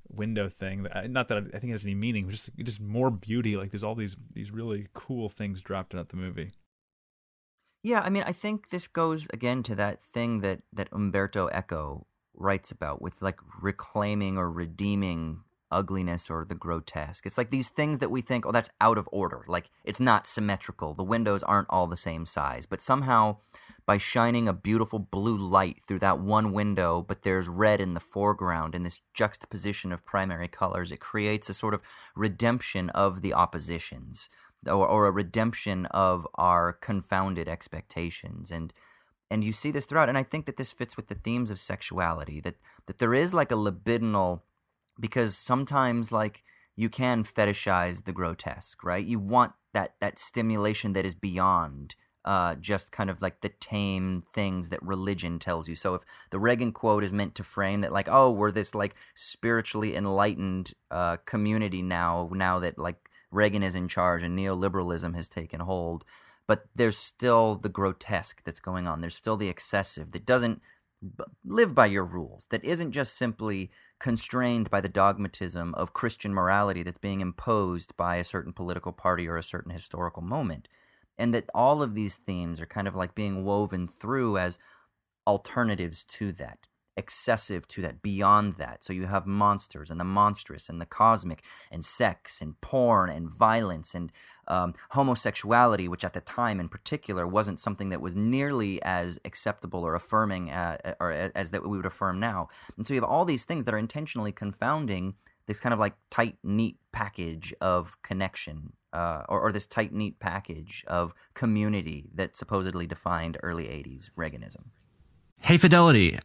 window thing. Not that I think it has any meaning, but just more beauty. Like there's all these really cool things dropped out the movie. Yeah, I mean, I think this goes again to that thing that Umberto Eco writes about with like reclaiming or redeeming ugliness or the grotesque. It's like these things that we think, oh, that's out of order. Like it's not symmetrical. The windows aren't all the same size. But somehow by shining a beautiful blue light through that one window, but there's red in the foreground and this juxtaposition of primary colors, it creates a sort of redemption of the oppositions or a redemption of our confounded expectations. And you see this throughout. And I think that this fits with the themes of sexuality, that there is like a libidinal, because sometimes like you can fetishize the grotesque, right? You want that stimulation that is beyond just kind of like the tame things that religion tells you. So if the Reagan quote is meant to frame that like, oh, we're this like spiritually enlightened community now that like Reagan is in charge and neoliberalism has taken hold, but there's still the grotesque that's going on. There's still the excessive that doesn't live by your rules, that isn't just simply constrained by the dogmatism of Christian morality that's being imposed by a certain political party or a certain historical moment. And that all of these themes are kind of like being woven through as alternatives to that, excessive to that, beyond that. So you have monsters and the monstrous and the cosmic and sex and porn and violence and homosexuality, which at the time in particular wasn't something that was nearly as acceptable or affirming or as that we would affirm now. And so you have all these things that are intentionally confounding this kind of like tight, neat package of connection or this tight, neat package of community that supposedly defined early 80s Reaganism. Hey, Fidelity.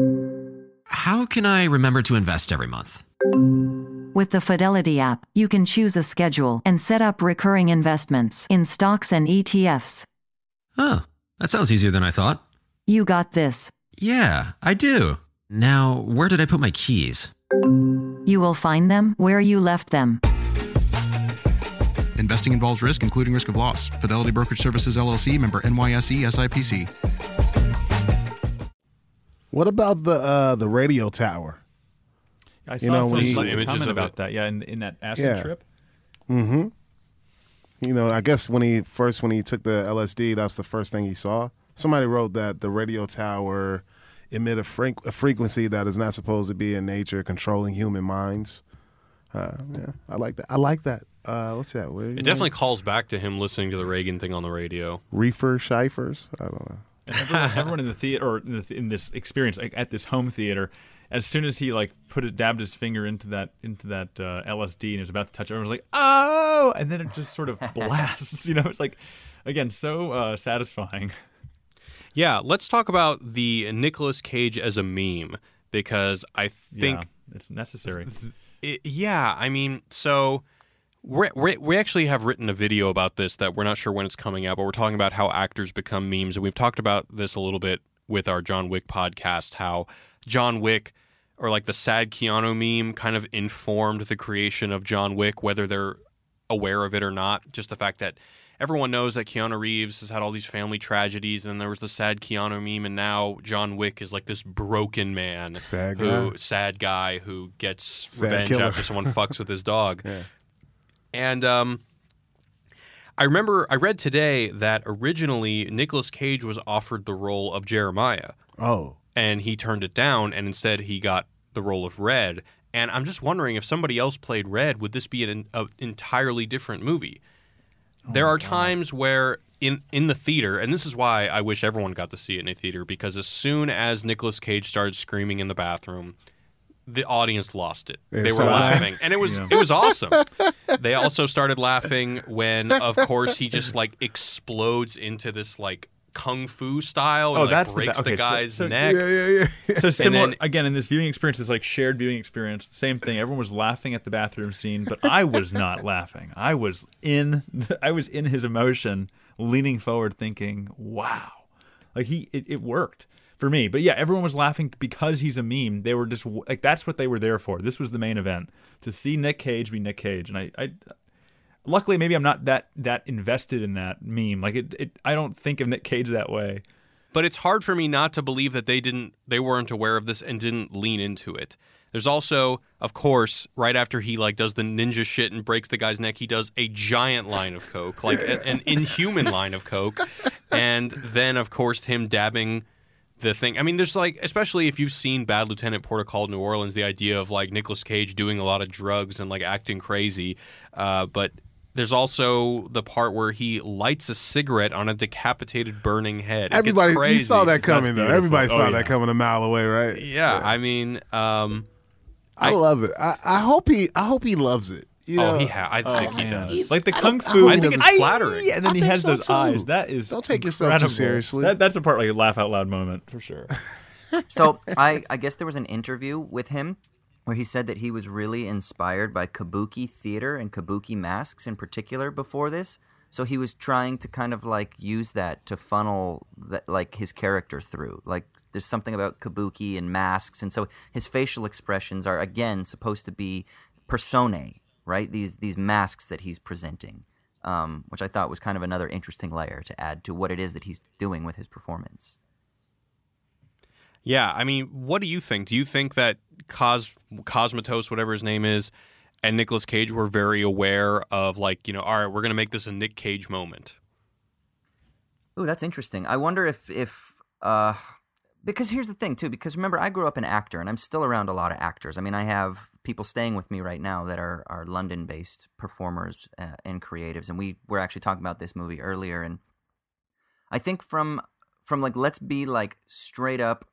How can I remember to invest every month? With the Fidelity app, you can choose a schedule and set up recurring investments in stocks and ETFs. Oh, that sounds easier than I thought. You got this. Yeah, I do. Now, where did I put my keys? You will find them where you left them. Investing involves risk, including risk of loss. Fidelity Brokerage Services, LLC, member NYSE, SIPC. What about the radio tower? I saw some images comment of about it. that. Yeah, in that acid trip. Mm-hmm. You know, I guess when he took the LSD, that's the first thing he saw. Somebody wrote that the radio tower emit a frequency that is not supposed to be in nature, controlling human minds. Yeah, I like that. What's that? It definitely calls back to him listening to the Reagan thing on the radio. Reefer Shifers? I don't know. And everyone in the theater, or in this experience, like at this home theater, as soon as he like dabbed his finger into that LSD and was about to touch it, everyone was like, "Oh!" And then it just sort of blasts. It's like, again, so satisfying. Yeah, let's talk about the Nicolas Cage as a meme, because I think it's necessary. I mean, so we actually have written a video about this that we're not sure when it's coming out, but we're talking about how actors become memes, and we've talked about this a little bit with our John Wick podcast, how John Wick, or like the sad Keanu meme, kind of informed the creation of John Wick, whether they're aware of it or not. Just the fact that everyone knows that Keanu Reeves has had all these family tragedies, and then there was the sad Keanu meme, and now John Wick is like this broken man, sad guy who gets revenge after someone fucks with his dog. Yeah. And I read today that originally Nicolas Cage was offered the role of Jeremiah. Oh. And he turned it down, and instead he got the role of Red. And I'm just wondering, if somebody else played Red, would this be an entirely different movie? There are times where in the theater, and this is why I wish everyone got to see it in a theater, because as soon as Nicolas Cage started screaming in the bathroom, the audience lost it. They were laughing, and it was awesome. They also started laughing when, of course, he just like explodes into this like kung fu style and like breaks the guy's neck. Yeah. So similar again in this viewing experience, this like shared viewing experience. Same thing. Everyone was laughing at the bathroom scene, but I was not laughing. I was in his emotion, leaning forward, thinking, "Wow!" Like it worked for me. But yeah, everyone was laughing because he's a meme. They were just like, that's what they were there for. This was the main event, to see Nick Cage be Nick Cage. And I luckily, maybe I'm not that invested in that meme. Like I don't think of Nick Cage that way. But it's hard for me not to believe that they weren't aware of this and didn't lean into it. There's also, of course, right after he like does the ninja shit and breaks the guy's neck, he does a giant line of coke, like an inhuman line of coke, and then of course him dabbing the thing. I mean, there's like, especially if you've seen Bad Lieutenant Protocol New Orleans, the idea of like Nicolas Cage doing a lot of drugs and like acting crazy, but there's also the part where he lights a cigarette on a decapitated, burning head. It Everybody, gets crazy. you saw that coming, though. Everybody saw yeah. that coming a mile away, right? Yeah, I mean, I love it. I hope he loves it. You know? I think he does. Like the kung fu. I think it's flattering. And then he has those eyes. That is Don't take yourself too incredible. seriously. That's a part like a laugh out loud moment for sure. So I guess there was an interview with him where he said that he was really inspired by kabuki theater and kabuki masks in particular before this. So he was trying to kind of like use that to funnel that, like his character through. Like there's something about kabuki and masks, and so his facial expressions are again supposed to be personae, right? These masks that he's presenting, which I thought was kind of another interesting layer to add to what it is that he's doing with his performance. Yeah, I mean, what do you think? Do you think that Cosmatos, whatever his name is, and Nicolas Cage were very aware of, like, you know, all right, we're going to make this a Nick Cage moment? Ooh, that's interesting. I wonder if because here's the thing, too, because remember, I grew up an actor, and I'm still around a lot of actors. I mean, I have people staying with me right now that are London-based performers and creatives, and we were actually talking about this movie earlier, and I think from like, let's be, like, straight up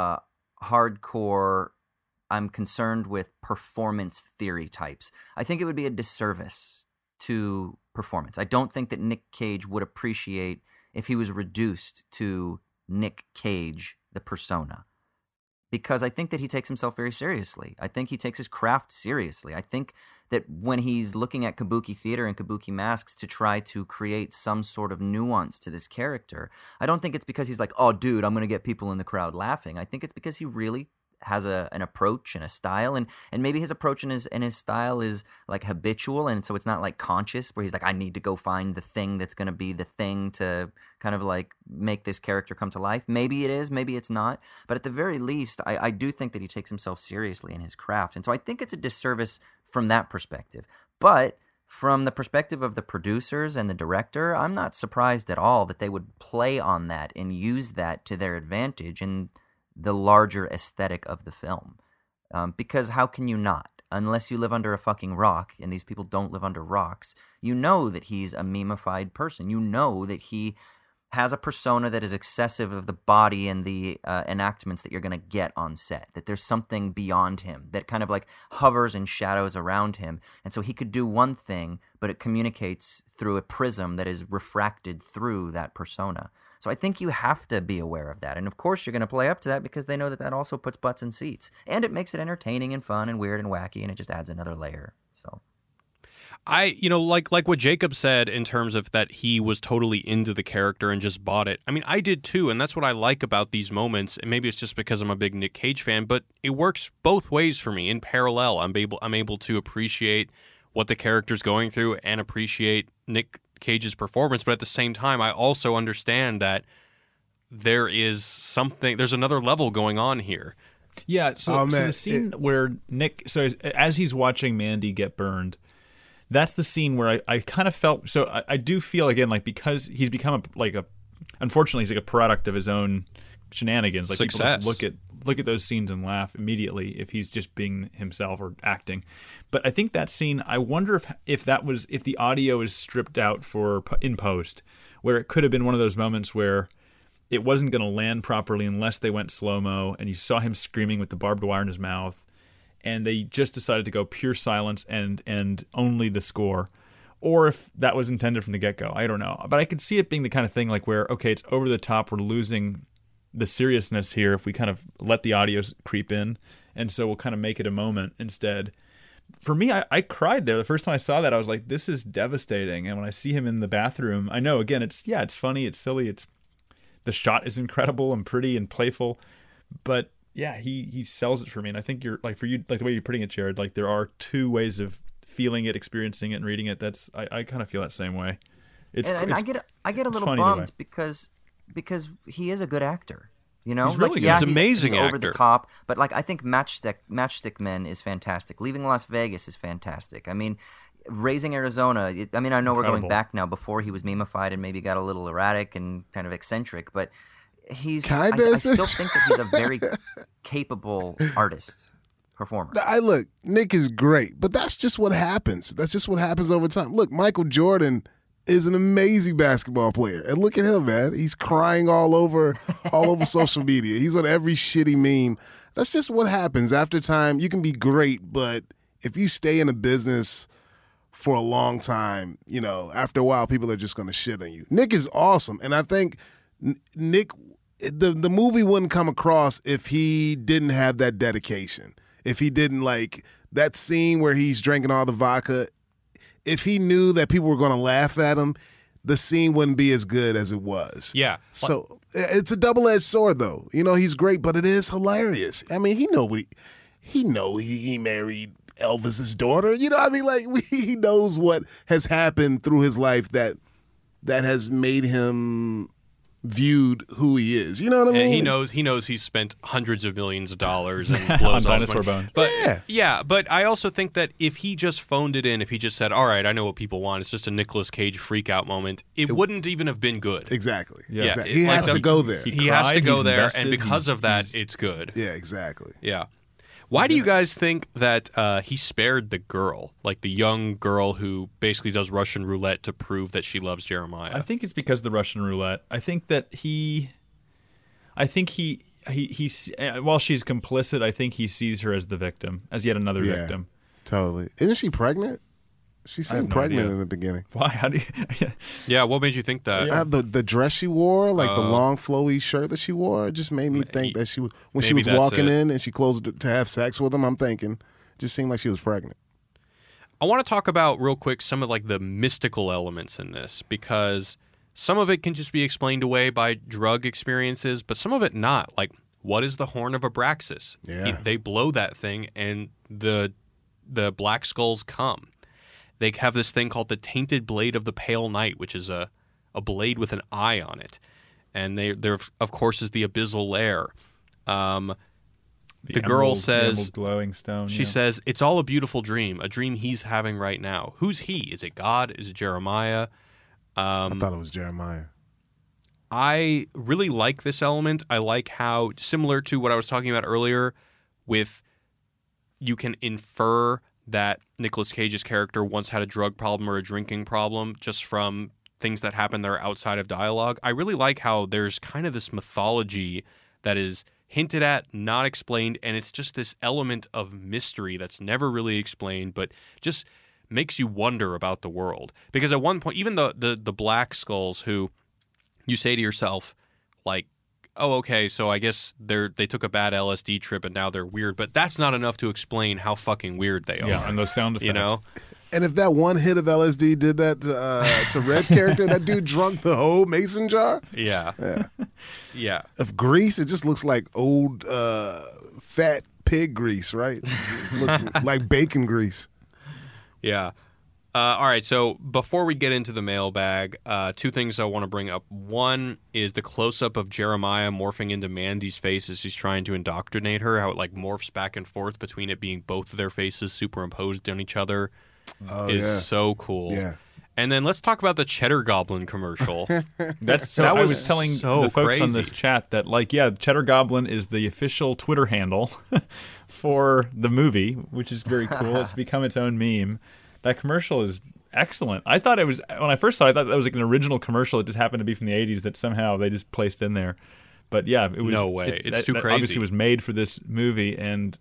hardcore, I'm concerned with performance theory types. I think it would be a disservice to performance. I don't think that Nick Cage would appreciate if he was reduced to Nick Cage, the persona, because I think that he takes himself very seriously. I think he takes his craft seriously. I think that when he's looking at kabuki theater and kabuki masks to try to create some sort of nuance to this character, I don't think it's because he's like, oh, dude, I'm going to get people in the crowd laughing. I think it's because he really has an approach and a style, and maybe his approach and his style is like habitual, and so it's not like conscious where he's like, I need to go find the thing that's going to be the thing to kind of like make this character come to life. Maybe it is, maybe it's not, but at the very least, I do think that he takes himself seriously in his craft, and so I think it's a disservice from that perspective. But from the perspective of the producers and the director, I'm not surprised at all that they would play on that and use that to their advantage in the larger aesthetic of the film. Because how can you not? Unless you live under a fucking rock, and these people don't live under rocks, you know that he's a memified person. You know that he has a persona that is excessive of the body and the enactments that you're going to get on set, that there's something beyond him that kind of like hovers and shadows around him. And so he could do one thing, but it communicates through a prism that is refracted through that persona. So I think you have to be aware of that. And of course, you're going to play up to that because they know that that also puts butts in seats. And it makes it entertaining and fun and weird and wacky, and it just adds another layer. So like what Jacob said in terms of that he was totally into the character and just bought it. I mean, I did too, and that's what I like about these moments. And maybe it's just because I'm a big Nick Cage fan, but it works both ways for me in parallel. I'm able to appreciate what the character's going through and appreciate Nick Cage's performance, but at the same time, I also understand that there's another level going on here. Yeah, so the scene where Nick, so as he's watching Mandy get burned, that's the scene where I kind of felt, so I do feel, again, like because he's become unfortunately, he's like a product of his own shenanigans. Like Success. People just look at those scenes and laugh immediately if he's just being himself or acting. But I think that scene, I wonder if the audio is stripped out in post, where it could have been one of those moments where it wasn't going to land properly unless they went slow-mo and you saw him screaming with the barbed wire in his mouth, and they just decided to go pure silence and only the score, or if that was intended from the get-go. I don't know. But I could see it being the kind of thing like where, okay, it's over the top, we're losing the seriousness here if we kind of let the audio creep in, and so we'll kind of make it a moment instead. For me, I cried there. The first time I saw that, I was like, this is devastating. And when I see him in the bathroom, I know, again, it's funny, it's silly, the shot is incredible and pretty and playful, but yeah, he sells it for me. And I think you're like, for you, like the way you're putting it, Jared, like there are two ways of feeling it, experiencing it, and reading it. I kind of feel that same way. I get a little bummed because he is a good actor. You know, He's really good. yeah, He's an amazing he's over the actor. top, but like I think Matchstick Men is fantastic. Leaving Las Vegas is fantastic. I mean, Raising Arizona. I know we're going Incredible. back now. Before he was memeified and maybe got a little erratic and kind of eccentric, but he's. Kinda I still think that he's a very capable artist, performer. Look, Nick is great, but that's just what happens. That's just what happens over time. Look, Michael Jordan is an amazing basketball player, and look at him, man. He's crying all over social media. He's on every shitty meme. That's just what happens. After time, you can be great, but if you stay in a business for a long time, after a while, people are just going to shit on you. Nick is awesome, and I think Nick, the movie wouldn't come across if he didn't have that dedication. If he didn't like that scene where he's drinking all the vodka. If he knew that people were going to laugh at him, the scene wouldn't be as good as it was. Yeah. So it's a double-edged sword, though. He's great, but it is hilarious. I mean, he married Elvis's daughter. He knows what has happened through his life that has made him viewed who he is. You know what I mean? And he knows he's spent hundreds of millions of dollars and blows On all his Dinosaur money. Bone. But but I also think that if he just phoned it in, if he just said, "All right, I know what people want. It's just a Nicolas Cage freak out moment," it wouldn't even have been good. Exactly. Yeah. Exactly. He has to go there. He has to cried, go he's there, invested, and because of that, he's- it's good. Yeah, exactly. Yeah. Why do you guys think that he spared the girl, like the young girl who basically does Russian roulette to prove that she loves Jeremiah? I think it's because of the Russian roulette. I think that while she's complicit, I think he sees her as the victim, as yet another Yeah. victim. Totally. Isn't she pregnant? She have seemed no pregnant idea. in the beginning. Why? How do you? Yeah, what made you think that? The dress she wore, like the long flowy shirt that she wore, it just made me think that she was when she maybe was that's walking it. in and she closed it to have sex with him. I'm thinking, it just seemed like she was pregnant. I want to talk about real quick some of like the mystical elements in this, because some of it can just be explained away by drug experiences, but some of it not. Like, what is the horn of Abraxas? Yeah. They blow that thing and the black skulls come. They have this thing called the Tainted Blade of the Pale Knight, which is a blade with an eye on it. And there of course, is the Abyssal Lair. The girl emerald- says, emerald glowing stone. she yeah. says, it's all a beautiful dream, a dream he's having right now. Who's he? Is it God? Is it Jeremiah? I thought it was Jeremiah. I really like this element. I like how, similar to what I was talking about earlier, with you can infer that Nicolas Cage's character once had a drug problem or a drinking problem just from things that happen there outside of dialogue. I really like how there's kind of this mythology that is hinted at, not explained, and it's just this element of mystery that's never really explained, but just makes you wonder about the world. Because at one point, even the Black Skulls, who you say to yourself, like, oh, okay, so I guess they took a bad LSD trip and now they're weird, but that's not enough to explain how fucking weird they are. Yeah, and those sound effects. You know? And if that one hit of LSD did that to Red's character, that dude drunk the whole mason jar. Yeah. Yeah. Of grease, it just looks like old fat pig grease, right? Look like bacon grease. Yeah. All right, so before we get into the mailbag, two things I want to bring up. One is the close-up of Jeremiah morphing into Mandy's face as he's trying to indoctrinate her, how it like morphs back and forth between it being both of their faces superimposed on each other is so cool. Yeah. And then let's talk about the Cheddar Goblin commercial. That's so. That I was was telling so the folks on crazy. this chat that, like, yeah, Cheddar Goblin is the official Twitter handle for the movie, which is very cool. It's become its own meme. That commercial is excellent. I thought it was, when I first saw it, I thought that was like an original commercial. It just happened to be from the 80s that somehow they just placed in there. But yeah, it was. No way. It's too that crazy. Obviously was made for this movie, and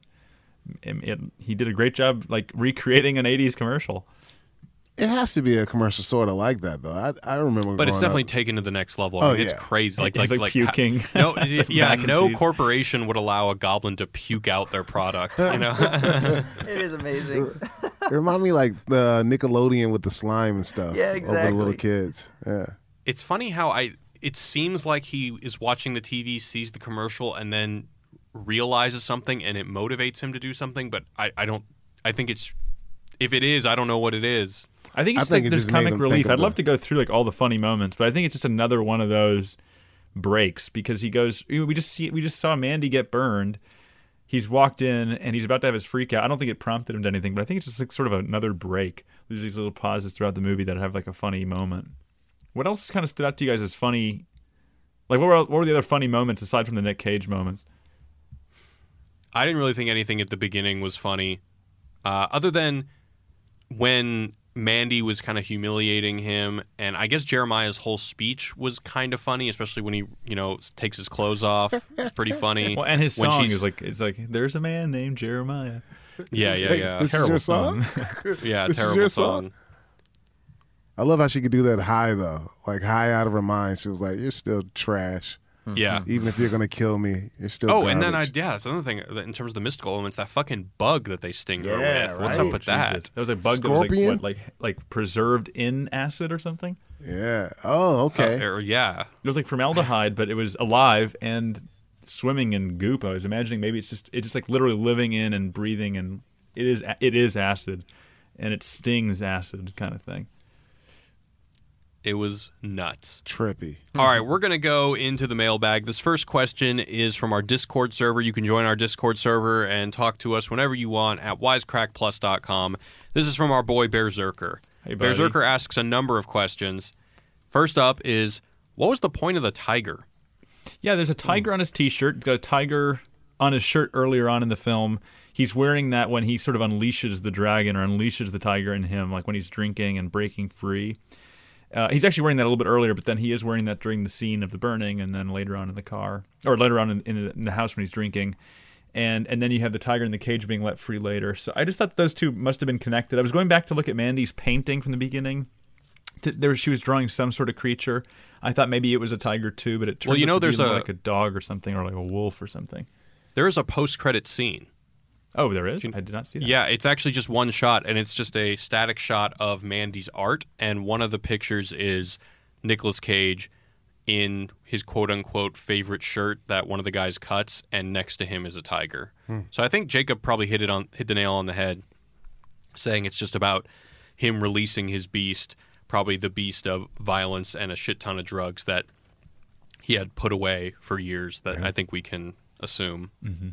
he did a great job like recreating an 80s commercial. It has to be a commercial sort of like that, though. I remember But it's growing definitely up. taken to the next level. Oh, I mean, it's yeah. crazy. He's like puking. No, with yeah, mac and no cheese. corporation would allow a goblin to puke out their product. You know, It is amazing. It reminded me like the Nickelodeon with the slime and stuff. Yeah, Over the little exactly. kids. Yeah. it's funny how it seems like he is watching the TV, sees the commercial, and then realizes something, and it motivates him to do something. But I don't. I think it's. If it is, I don't know what it is. I think it's think like it there's just made comic them relief. think of I'd love the- to go through like all the funny moments, but I think it's just another one of those breaks because he goes. We just saw Mandy get burned. He's walked in and he's about to have his freak out. I don't think it prompted him to anything, but I think it's just like sort of another break. There's these little pauses throughout the movie that have like a funny moment. What else kind of stood out to you guys as funny? Like, what were the other funny moments aside from the Nick Cage moments? I didn't really think anything at the beginning was funny, other than when Mandy was kind of humiliating him, and I guess Jeremiah's whole speech was kind of funny, especially when he, takes his clothes off. It's pretty funny. Well, and his song is like, it's like, there's a man named Jeremiah. Yeah. This terrible is your song? Yeah, This is terrible your song. I love how she could do that high, though. Like, high out of her mind. She was like, you're still trash. Yeah. Even if you're going to kill me, you're still garbage. And then, that's another thing, in terms of the mystical elements, that fucking bug that they sting her with. What's up with that? Jesus. That was a bug Scorpion? that was like preserved in acid or something? Yeah. Oh, okay. Yeah. It was like formaldehyde, but it was alive and swimming in goop. I was imagining maybe it's just like literally living in and breathing, and it is acid, and it stings acid kind of thing. It was nuts. Trippy. All right, we're going to go into the mailbag. This first question is from our Discord server. You can join our Discord server and talk to us whenever you want at wisecrackplus.com. This is from our boy Berserker. Hey, buddy. Berserker asks a number of questions. First up is, what was the point of the tiger? Yeah, there's a tiger on his T-shirt. He's got a tiger on his shirt earlier on in the film. He's wearing that when he sort of unleashes the dragon or unleashes the tiger in him, like when he's drinking and breaking free. He's actually wearing that a little bit earlier, but then he is wearing that during the scene of the burning, and then later on in the car, or later on in the house when he's drinking, and then you have the tiger in the cage being let free later. So I just thought those two must have been connected. I was going back to look at Mandy's painting from the beginning. She was drawing some sort of creature. I thought maybe it was a tiger too, but it turns out to be like a dog or something, or like a wolf or something. There is a post-credit scene. Oh, there is? I did not see that. Yeah, it's actually just one shot, and it's just a static shot of Mandy's art, and one of the pictures is Nicolas Cage in his quote-unquote favorite shirt that one of the guys cuts, and next to him is a tiger. So I think Jacob probably hit the nail on the head, saying it's just about him releasing his beast, probably the beast of violence and a shit ton of drugs that he had put away for years, that I think we can assume. Mm-hmm.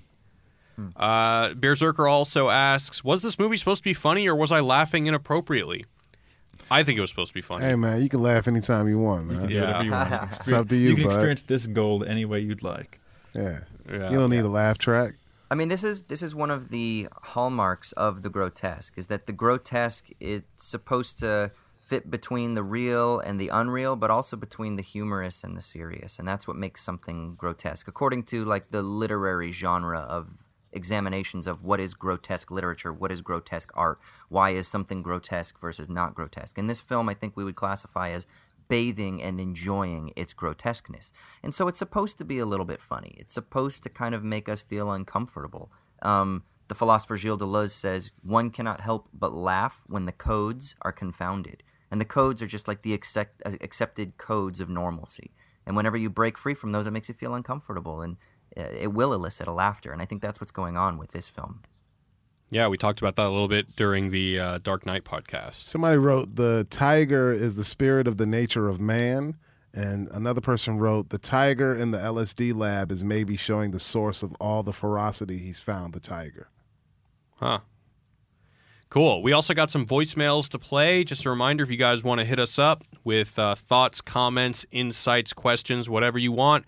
Berserker also asks, was this movie supposed to be funny, or was I laughing inappropriately? I think it was supposed to be funny. Hey, man, you can laugh anytime you want, man. You can do whatever you want. It's up to you, You can bud. experience this gold any way you'd like. Yeah. You don't need a laugh track. I mean, this is one of the hallmarks of the grotesque, is that the grotesque, it's supposed to fit between the real and the unreal, but also between the humorous and the serious, and that's what makes something grotesque. According to like the literary genre of examinations of what is grotesque literature, what is grotesque art, why is something grotesque versus not grotesque. In this film, I think we would classify as bathing and enjoying its grotesqueness. And so it's supposed to be a little bit funny. It's supposed to kind of make us feel uncomfortable. The philosopher Gilles Deleuze says, one cannot help but laugh when the codes are confounded. And the codes are just like the accepted codes of normalcy. And whenever you break free from those, it makes you feel uncomfortable, and it will elicit a laughter. And I think that's what's going on with this film. Yeah, we talked about that a little bit during the Dark Knight podcast. Somebody wrote, the tiger is the spirit of the nature of man. And another person wrote, the tiger in the LSD lab is maybe showing the source of all the ferocity he's found, the tiger. Huh. Cool. We also got some voicemails to play. Just a reminder, if you guys want to hit us up with thoughts, comments, insights, questions, whatever you want,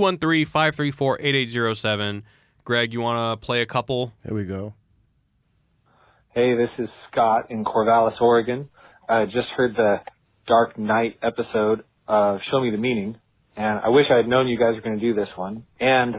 213-534-8807. Greg, you want to play a couple? Here we go. Hey, this is Scott in Corvallis, Oregon. I just heard the Dark Knight episode of Show Me the Meaning, and I wish I had known you guys were going to do this one. And,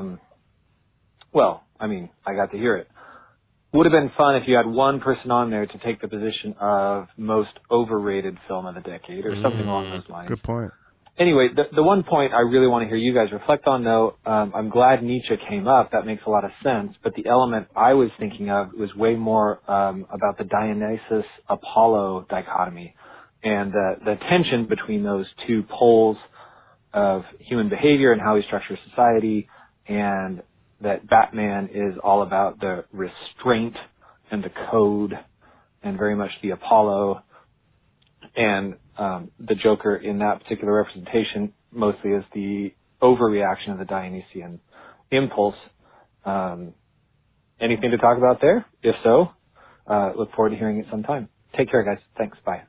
I got to hear it. Would have been fun if you had one person on there to take the position of most overrated film of the decade or something along those lines. Good point. Anyway, the one point I really want to hear you guys reflect on, though, I'm glad Nietzsche came up. That makes a lot of sense. But the element I was thinking of was way more about the Dionysus-Apollo dichotomy and the tension between those two poles of human behavior and how we structure society, and that Batman is all about the restraint and the code and very much the Apollo, and the Joker in that particular representation mostly is the overreaction of the Dionysian impulse. Anything to talk about there? If so, look forward to hearing it sometime. Take care, guys. Thanks. Bye.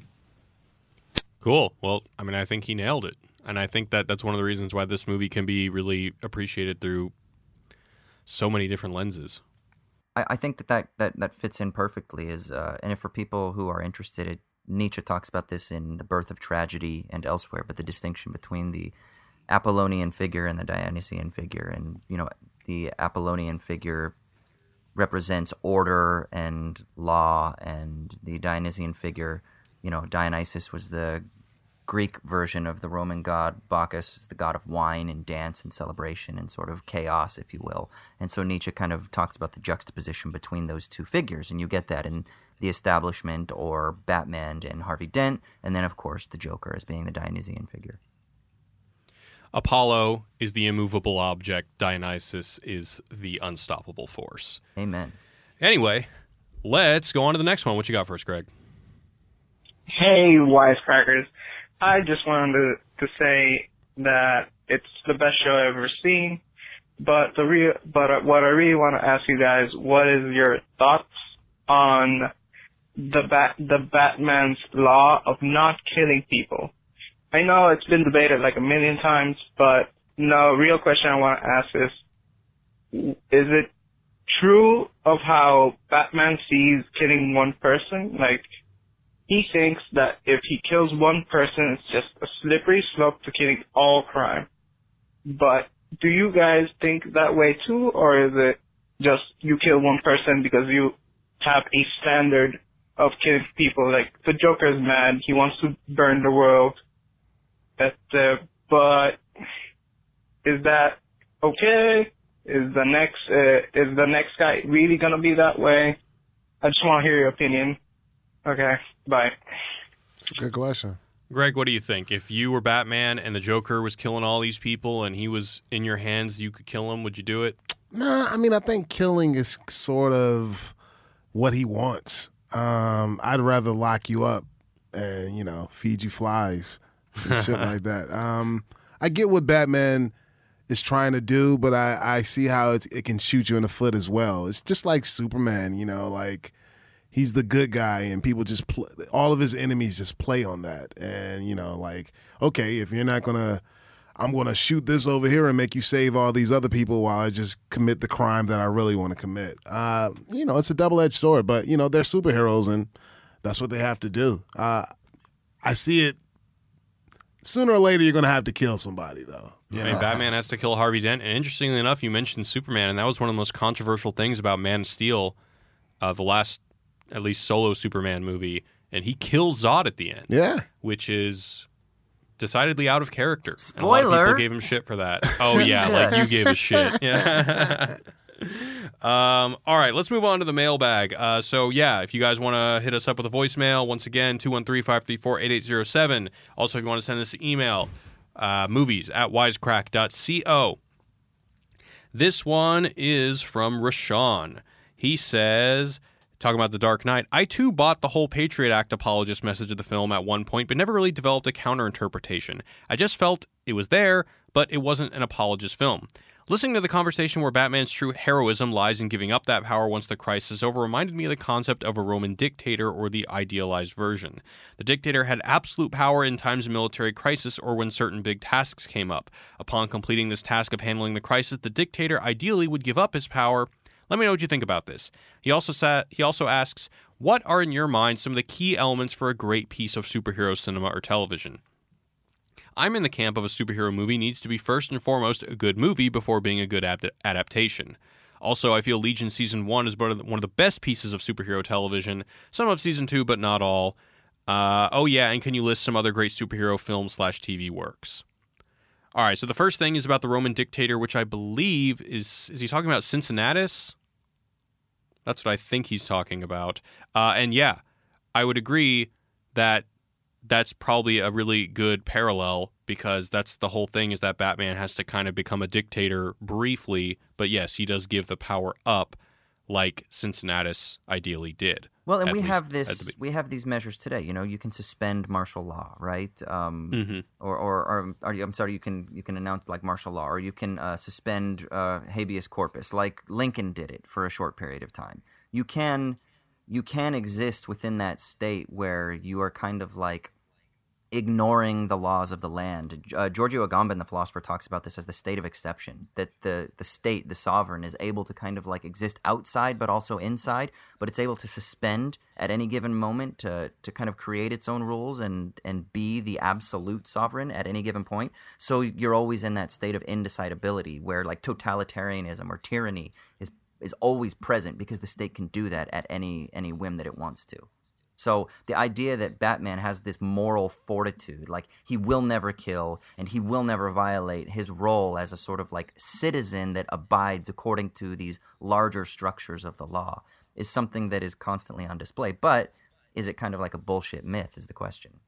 Cool. Well, I mean, I think he nailed it. And I think that's one of the reasons why this movie can be really appreciated through so many different lenses. I think that fits in perfectly. And if for people who are interested, Nietzsche talks about this in The Birth of Tragedy and elsewhere, but the distinction between the Apollonian figure and the Dionysian figure. And, the Apollonian figure represents order and law, and the Dionysian figure, Dionysus was the Greek version of the Roman god. Bacchus is the god of wine and dance and celebration and sort of chaos, if you will. And so Nietzsche kind of talks about the juxtaposition between those two figures, and you get that in The Establishment or Batman and Harvey Dent, and then, of course, the Joker as being the Dionysian figure. Apollo is the immovable object. Dionysus is the unstoppable force. Amen. Anyway, let's go on to the next one. What you got for us, Greg? Hey, wisecrackers. I just wanted to say that it's the best show I've ever seen. But what I really want to ask you guys, what is your thoughts on the Batman's law of not killing people? I know it's been debated like a million times, but no, real question I want to ask is it true of how Batman sees killing one person? Like, he thinks that if he kills one person, it's just a slippery slope to killing all crime. But do you guys think that way too, or is it just you kill one person because you have a standard of killing people? Like, the Joker's mad, he wants to burn the world. But is that okay? Is the next guy really gonna be that way? I just want to hear your opinion. Okay, bye. It's a good question. Greg, what do you think? If you were Batman and the Joker was killing all these people and he was in your hands, you could kill him, would you do it? Nah, I mean, I think killing is sort of what he wants. I'd rather lock you up and, feed you flies and shit like that. I get what Batman is trying to do, but I see how it can shoot you in the foot as well. It's just like Superman, like he's the good guy and people just all of his enemies just play on that. And, okay, if you're not going to, I'm going to shoot this over here and make you save all these other people while I just commit the crime that I really want to commit. It's a double-edged sword, but, they're superheroes and that's what they have to do. I see it. Sooner or later, you're going to have to kill somebody, though. I mean, Batman has to kill Harvey Dent. And interestingly enough, you mentioned Superman, and that was one of the most controversial things about Man of Steel, the last, at least, solo Superman movie. And he kills Zod at the end. Yeah. Which is decidedly out of character. Spoiler. And a lot of people gave him shit for that. Oh, yeah, like you gave a shit. Yeah. All right, let's move on to the mailbag. If you guys want to hit us up with a voicemail, once again, 213-534-8807. Also, if you want to send us an email, movies@wisecrack.co. This one is from Rashawn. He says, talking about The Dark Knight, I too bought the whole Patriot Act apologist message of the film at one point, but never really developed a counter-interpretation. I just felt it was there, but it wasn't an apologist film. Listening to the conversation where Batman's true heroism lies in giving up that power once the crisis is over reminded me of the concept of a Roman dictator, or the idealized version. The dictator had absolute power in times of military crisis or when certain big tasks came up. Upon completing this task of handling the crisis, the dictator ideally would give up his power. Let me know what you think about this. He also asks, what are in your mind some of the key elements for a great piece of superhero cinema or television? I'm in the camp of a superhero movie needs to be first and foremost a good movie before being a good adaptation. Also, I feel Legion Season 1 is one of the best pieces of superhero television. Some of Season 2, but not all. And can you list some other great superhero film/TV works? All right, so the first thing is about the Roman dictator, which I believe is he talking about Cincinnatus? That's what I think he's talking about. I would agree that that's probably a really good parallel, because that's the whole thing, is that Batman has to kind of become a dictator briefly, but yes, he does give the power up like Cincinnatus ideally did. Well, and At we least have at this. the We have these measures today. You know, you can suspend martial law, right? Mhm. I'm sorry. You can announce like martial law, or you can suspend habeas corpus, like Lincoln did it for a short period of time. You can exist within that state where you are kind of like ignoring the laws of the land. Giorgio Agamben, the philosopher, talks about this as the state of exception, that the state, the sovereign, is able to kind of like exist outside but also inside, but it's able to suspend at any given moment to kind of create its own rules and be the absolute sovereign at any given point. So you're always in that state of indecidability where like totalitarianism or tyranny is always present because the state can do that at any whim that it wants to. So the idea that Batman has this moral fortitude, like he will never kill and he will never violate his role as a sort of like citizen that abides according to these larger structures of the law, is something that is constantly on display. But is it kind of like a bullshit myth is the question.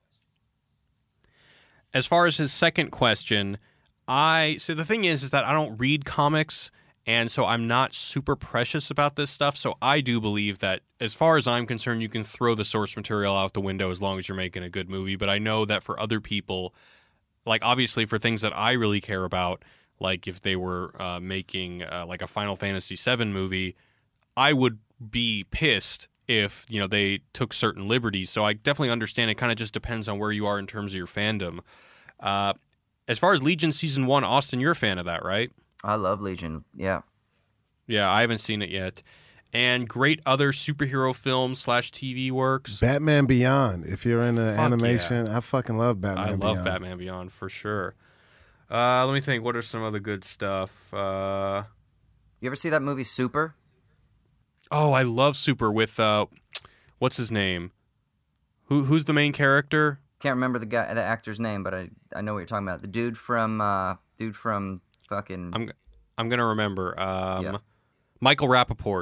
As far as his second question, so the thing is that I don't read comics, and so I'm not super precious about this stuff. So I do believe that, as far as I'm concerned, you can throw the source material out the window as long as you're making a good movie. But I know that for other people, like obviously for things that I really care about, like if they were making like a Final Fantasy VII movie, I would be pissed if, you know, they took certain liberties. So I definitely understand. It kind of just depends on where you are in terms of your fandom. As far as Legion Season 1, Austin, you're a fan of that, right? I love Legion, yeah. Yeah, I haven't seen it yet. And great other superhero films / TV works. Batman Beyond. If you're into animation, yeah. I fucking love Batman Beyond. I love Batman Beyond for sure. Let me think. What are some other good stuff? You ever see that movie Super? Oh, I love Super with what's his name? Who's the main character? Can't remember the actor's name, but I know what you're talking about. The dude from fucking. I'm gonna remember. Yeah. Michael Rappaport.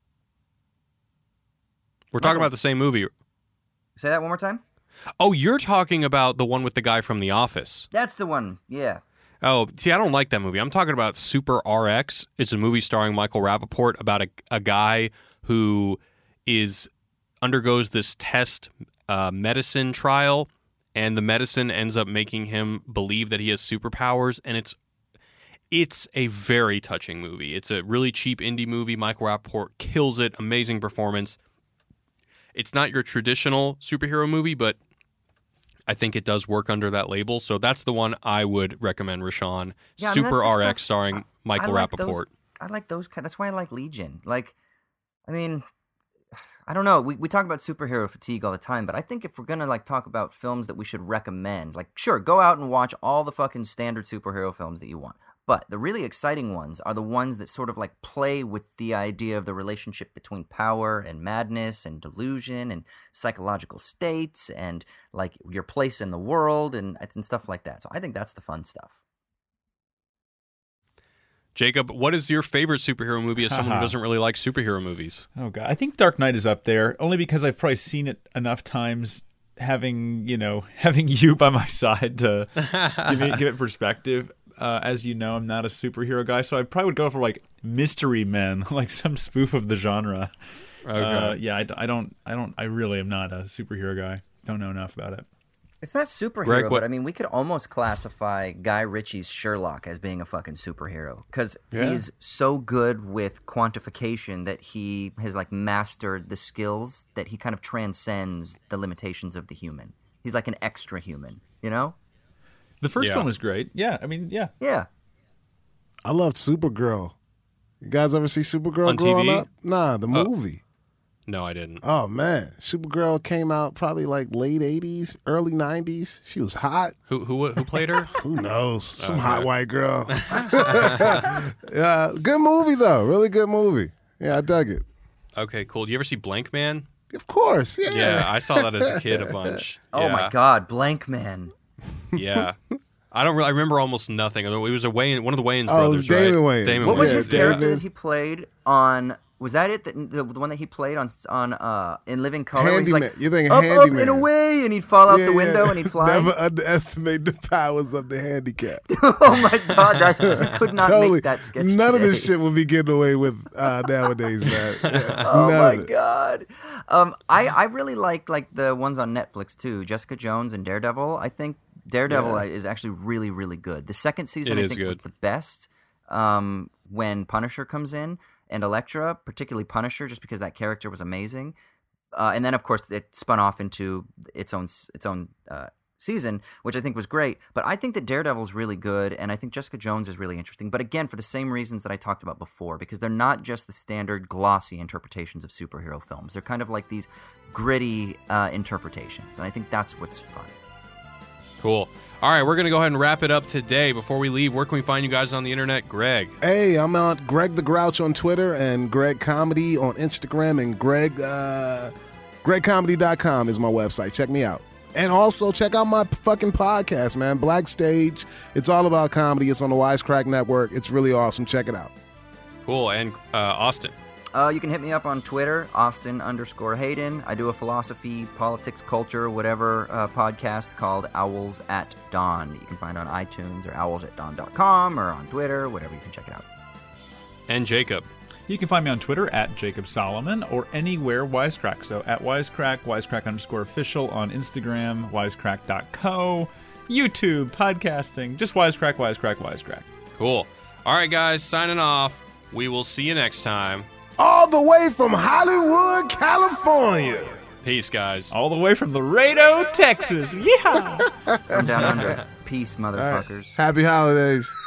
We're talking about the same movie. Say that one more time. Oh, you're talking about the one with the guy from The Office. That's the one. Yeah. Oh, see, I don't like that movie. I'm talking about Super RX. It's a movie starring Michael Rappaport about a guy who undergoes this test medicine trial, and the medicine ends up making him believe that he has superpowers, and it's a very touching movie. It's a really cheap indie movie. Michael Rappaport kills it. Amazing performance. It's not your traditional superhero movie, but I think it does work under that label. So that's the one I would recommend, Rashawn. Yeah, Super RX starring Michael Rappaport. I like those. That's why I like Legion. Like, I mean, I don't know. We talk about superhero fatigue all the time, but I think if we're going to like talk about films that we should recommend, like, sure, go out and watch all the fucking standard superhero films that you want. But the really exciting ones are the ones that sort of like play with the idea of the relationship between power and madness and delusion and psychological states and like your place in the world and stuff like that. So I think that's the fun stuff. Jacob, what is your favorite superhero movie as someone who doesn't really like superhero movies? Oh, God. I think Dark Knight is up there, only because I've probably seen it enough times, having you by my side to give it perspective. As you know, I'm not a superhero guy, so I probably would go for like Mystery Men, like some spoof of the genre. Okay. Yeah, I really am not a superhero guy. Don't know enough about it. It's not superhero, but I mean, we could almost classify Guy Ritchie's Sherlock as being a fucking superhero because he's so good with quantification that he has like mastered the skills that he kind of transcends the limitations of the human. He's like an extra human, you know? The first one was great. Yeah, I mean, yeah. Yeah. I loved Supergirl. You guys ever see Supergirl On growing TV? up? Nah, the movie. No, I didn't. Oh, man. Supergirl came out probably like late 80s, early 90s. She was hot. Who played her? Who knows? Some hot white girl. Yeah, good movie, though. Really good movie. Yeah, I dug it. Okay, cool. Do you ever see Blank Man? Of course, yeah. Yeah, I saw that as a kid a bunch. Oh, my God. Blank Man. Yeah. I remember almost nothing. It was one of the Wayans brothers, it was Damon right? Wayans. What was his Damon. character that he played on Was that it? The one that he played on in Living Color? Handyman. Where he's like, You're thinking up, Handyman. up and away, and he'd fall out the window and he'd fly. Never underestimate the powers of the handicap. Oh my God, you could not make that sketch. None today. of this shit will be getting away with nowadays, man. Oh my God. I really like the ones on Netflix too. Jessica Jones and Daredevil. I think Daredevil is actually really, really good. The second season I think was the best. When Punisher comes in and Elektra, particularly Punisher, just because that character was amazing. And then of course it spun off into its own season, which I think was great. But I think that Daredevil's really good, and I think Jessica Jones is really interesting. But again, for the same reasons that I talked about before, because they're not just the standard glossy interpretations of superhero films. They're kind of like these gritty interpretations, and I think that's what's fun. Cool. All right, we're going to go ahead and wrap it up today. Before we leave, where can we find you guys on the internet? Greg. Hey, I'm on Greg the Grouch on Twitter and Greg Comedy on Instagram, and GregComedy.com is my website. Check me out. And also check out my fucking podcast, man. Black Stage. It's all about comedy. It's on the Wisecrack Network. It's really awesome. Check it out. Cool. And Austin. You can hit me up on Twitter, Austin_Hayden. I do a philosophy, politics, culture, whatever podcast called Owls at Dawn that you can find on iTunes or owlsatdawn.com or on Twitter, whatever, you can check it out. And Jacob. You can find me on Twitter at Jacob Solomon or anywhere Wisecrack. So at Wisecrack, Wisecrack_official on Instagram, Wisecrack.co, YouTube, podcasting, just Wisecrack. Cool. All right, guys, signing off. We will see you next time. All the way from Hollywood, California. Peace, guys. All the way from Laredo, Texas. Yeah. From down under. Peace, motherfuckers. Right. Happy holidays.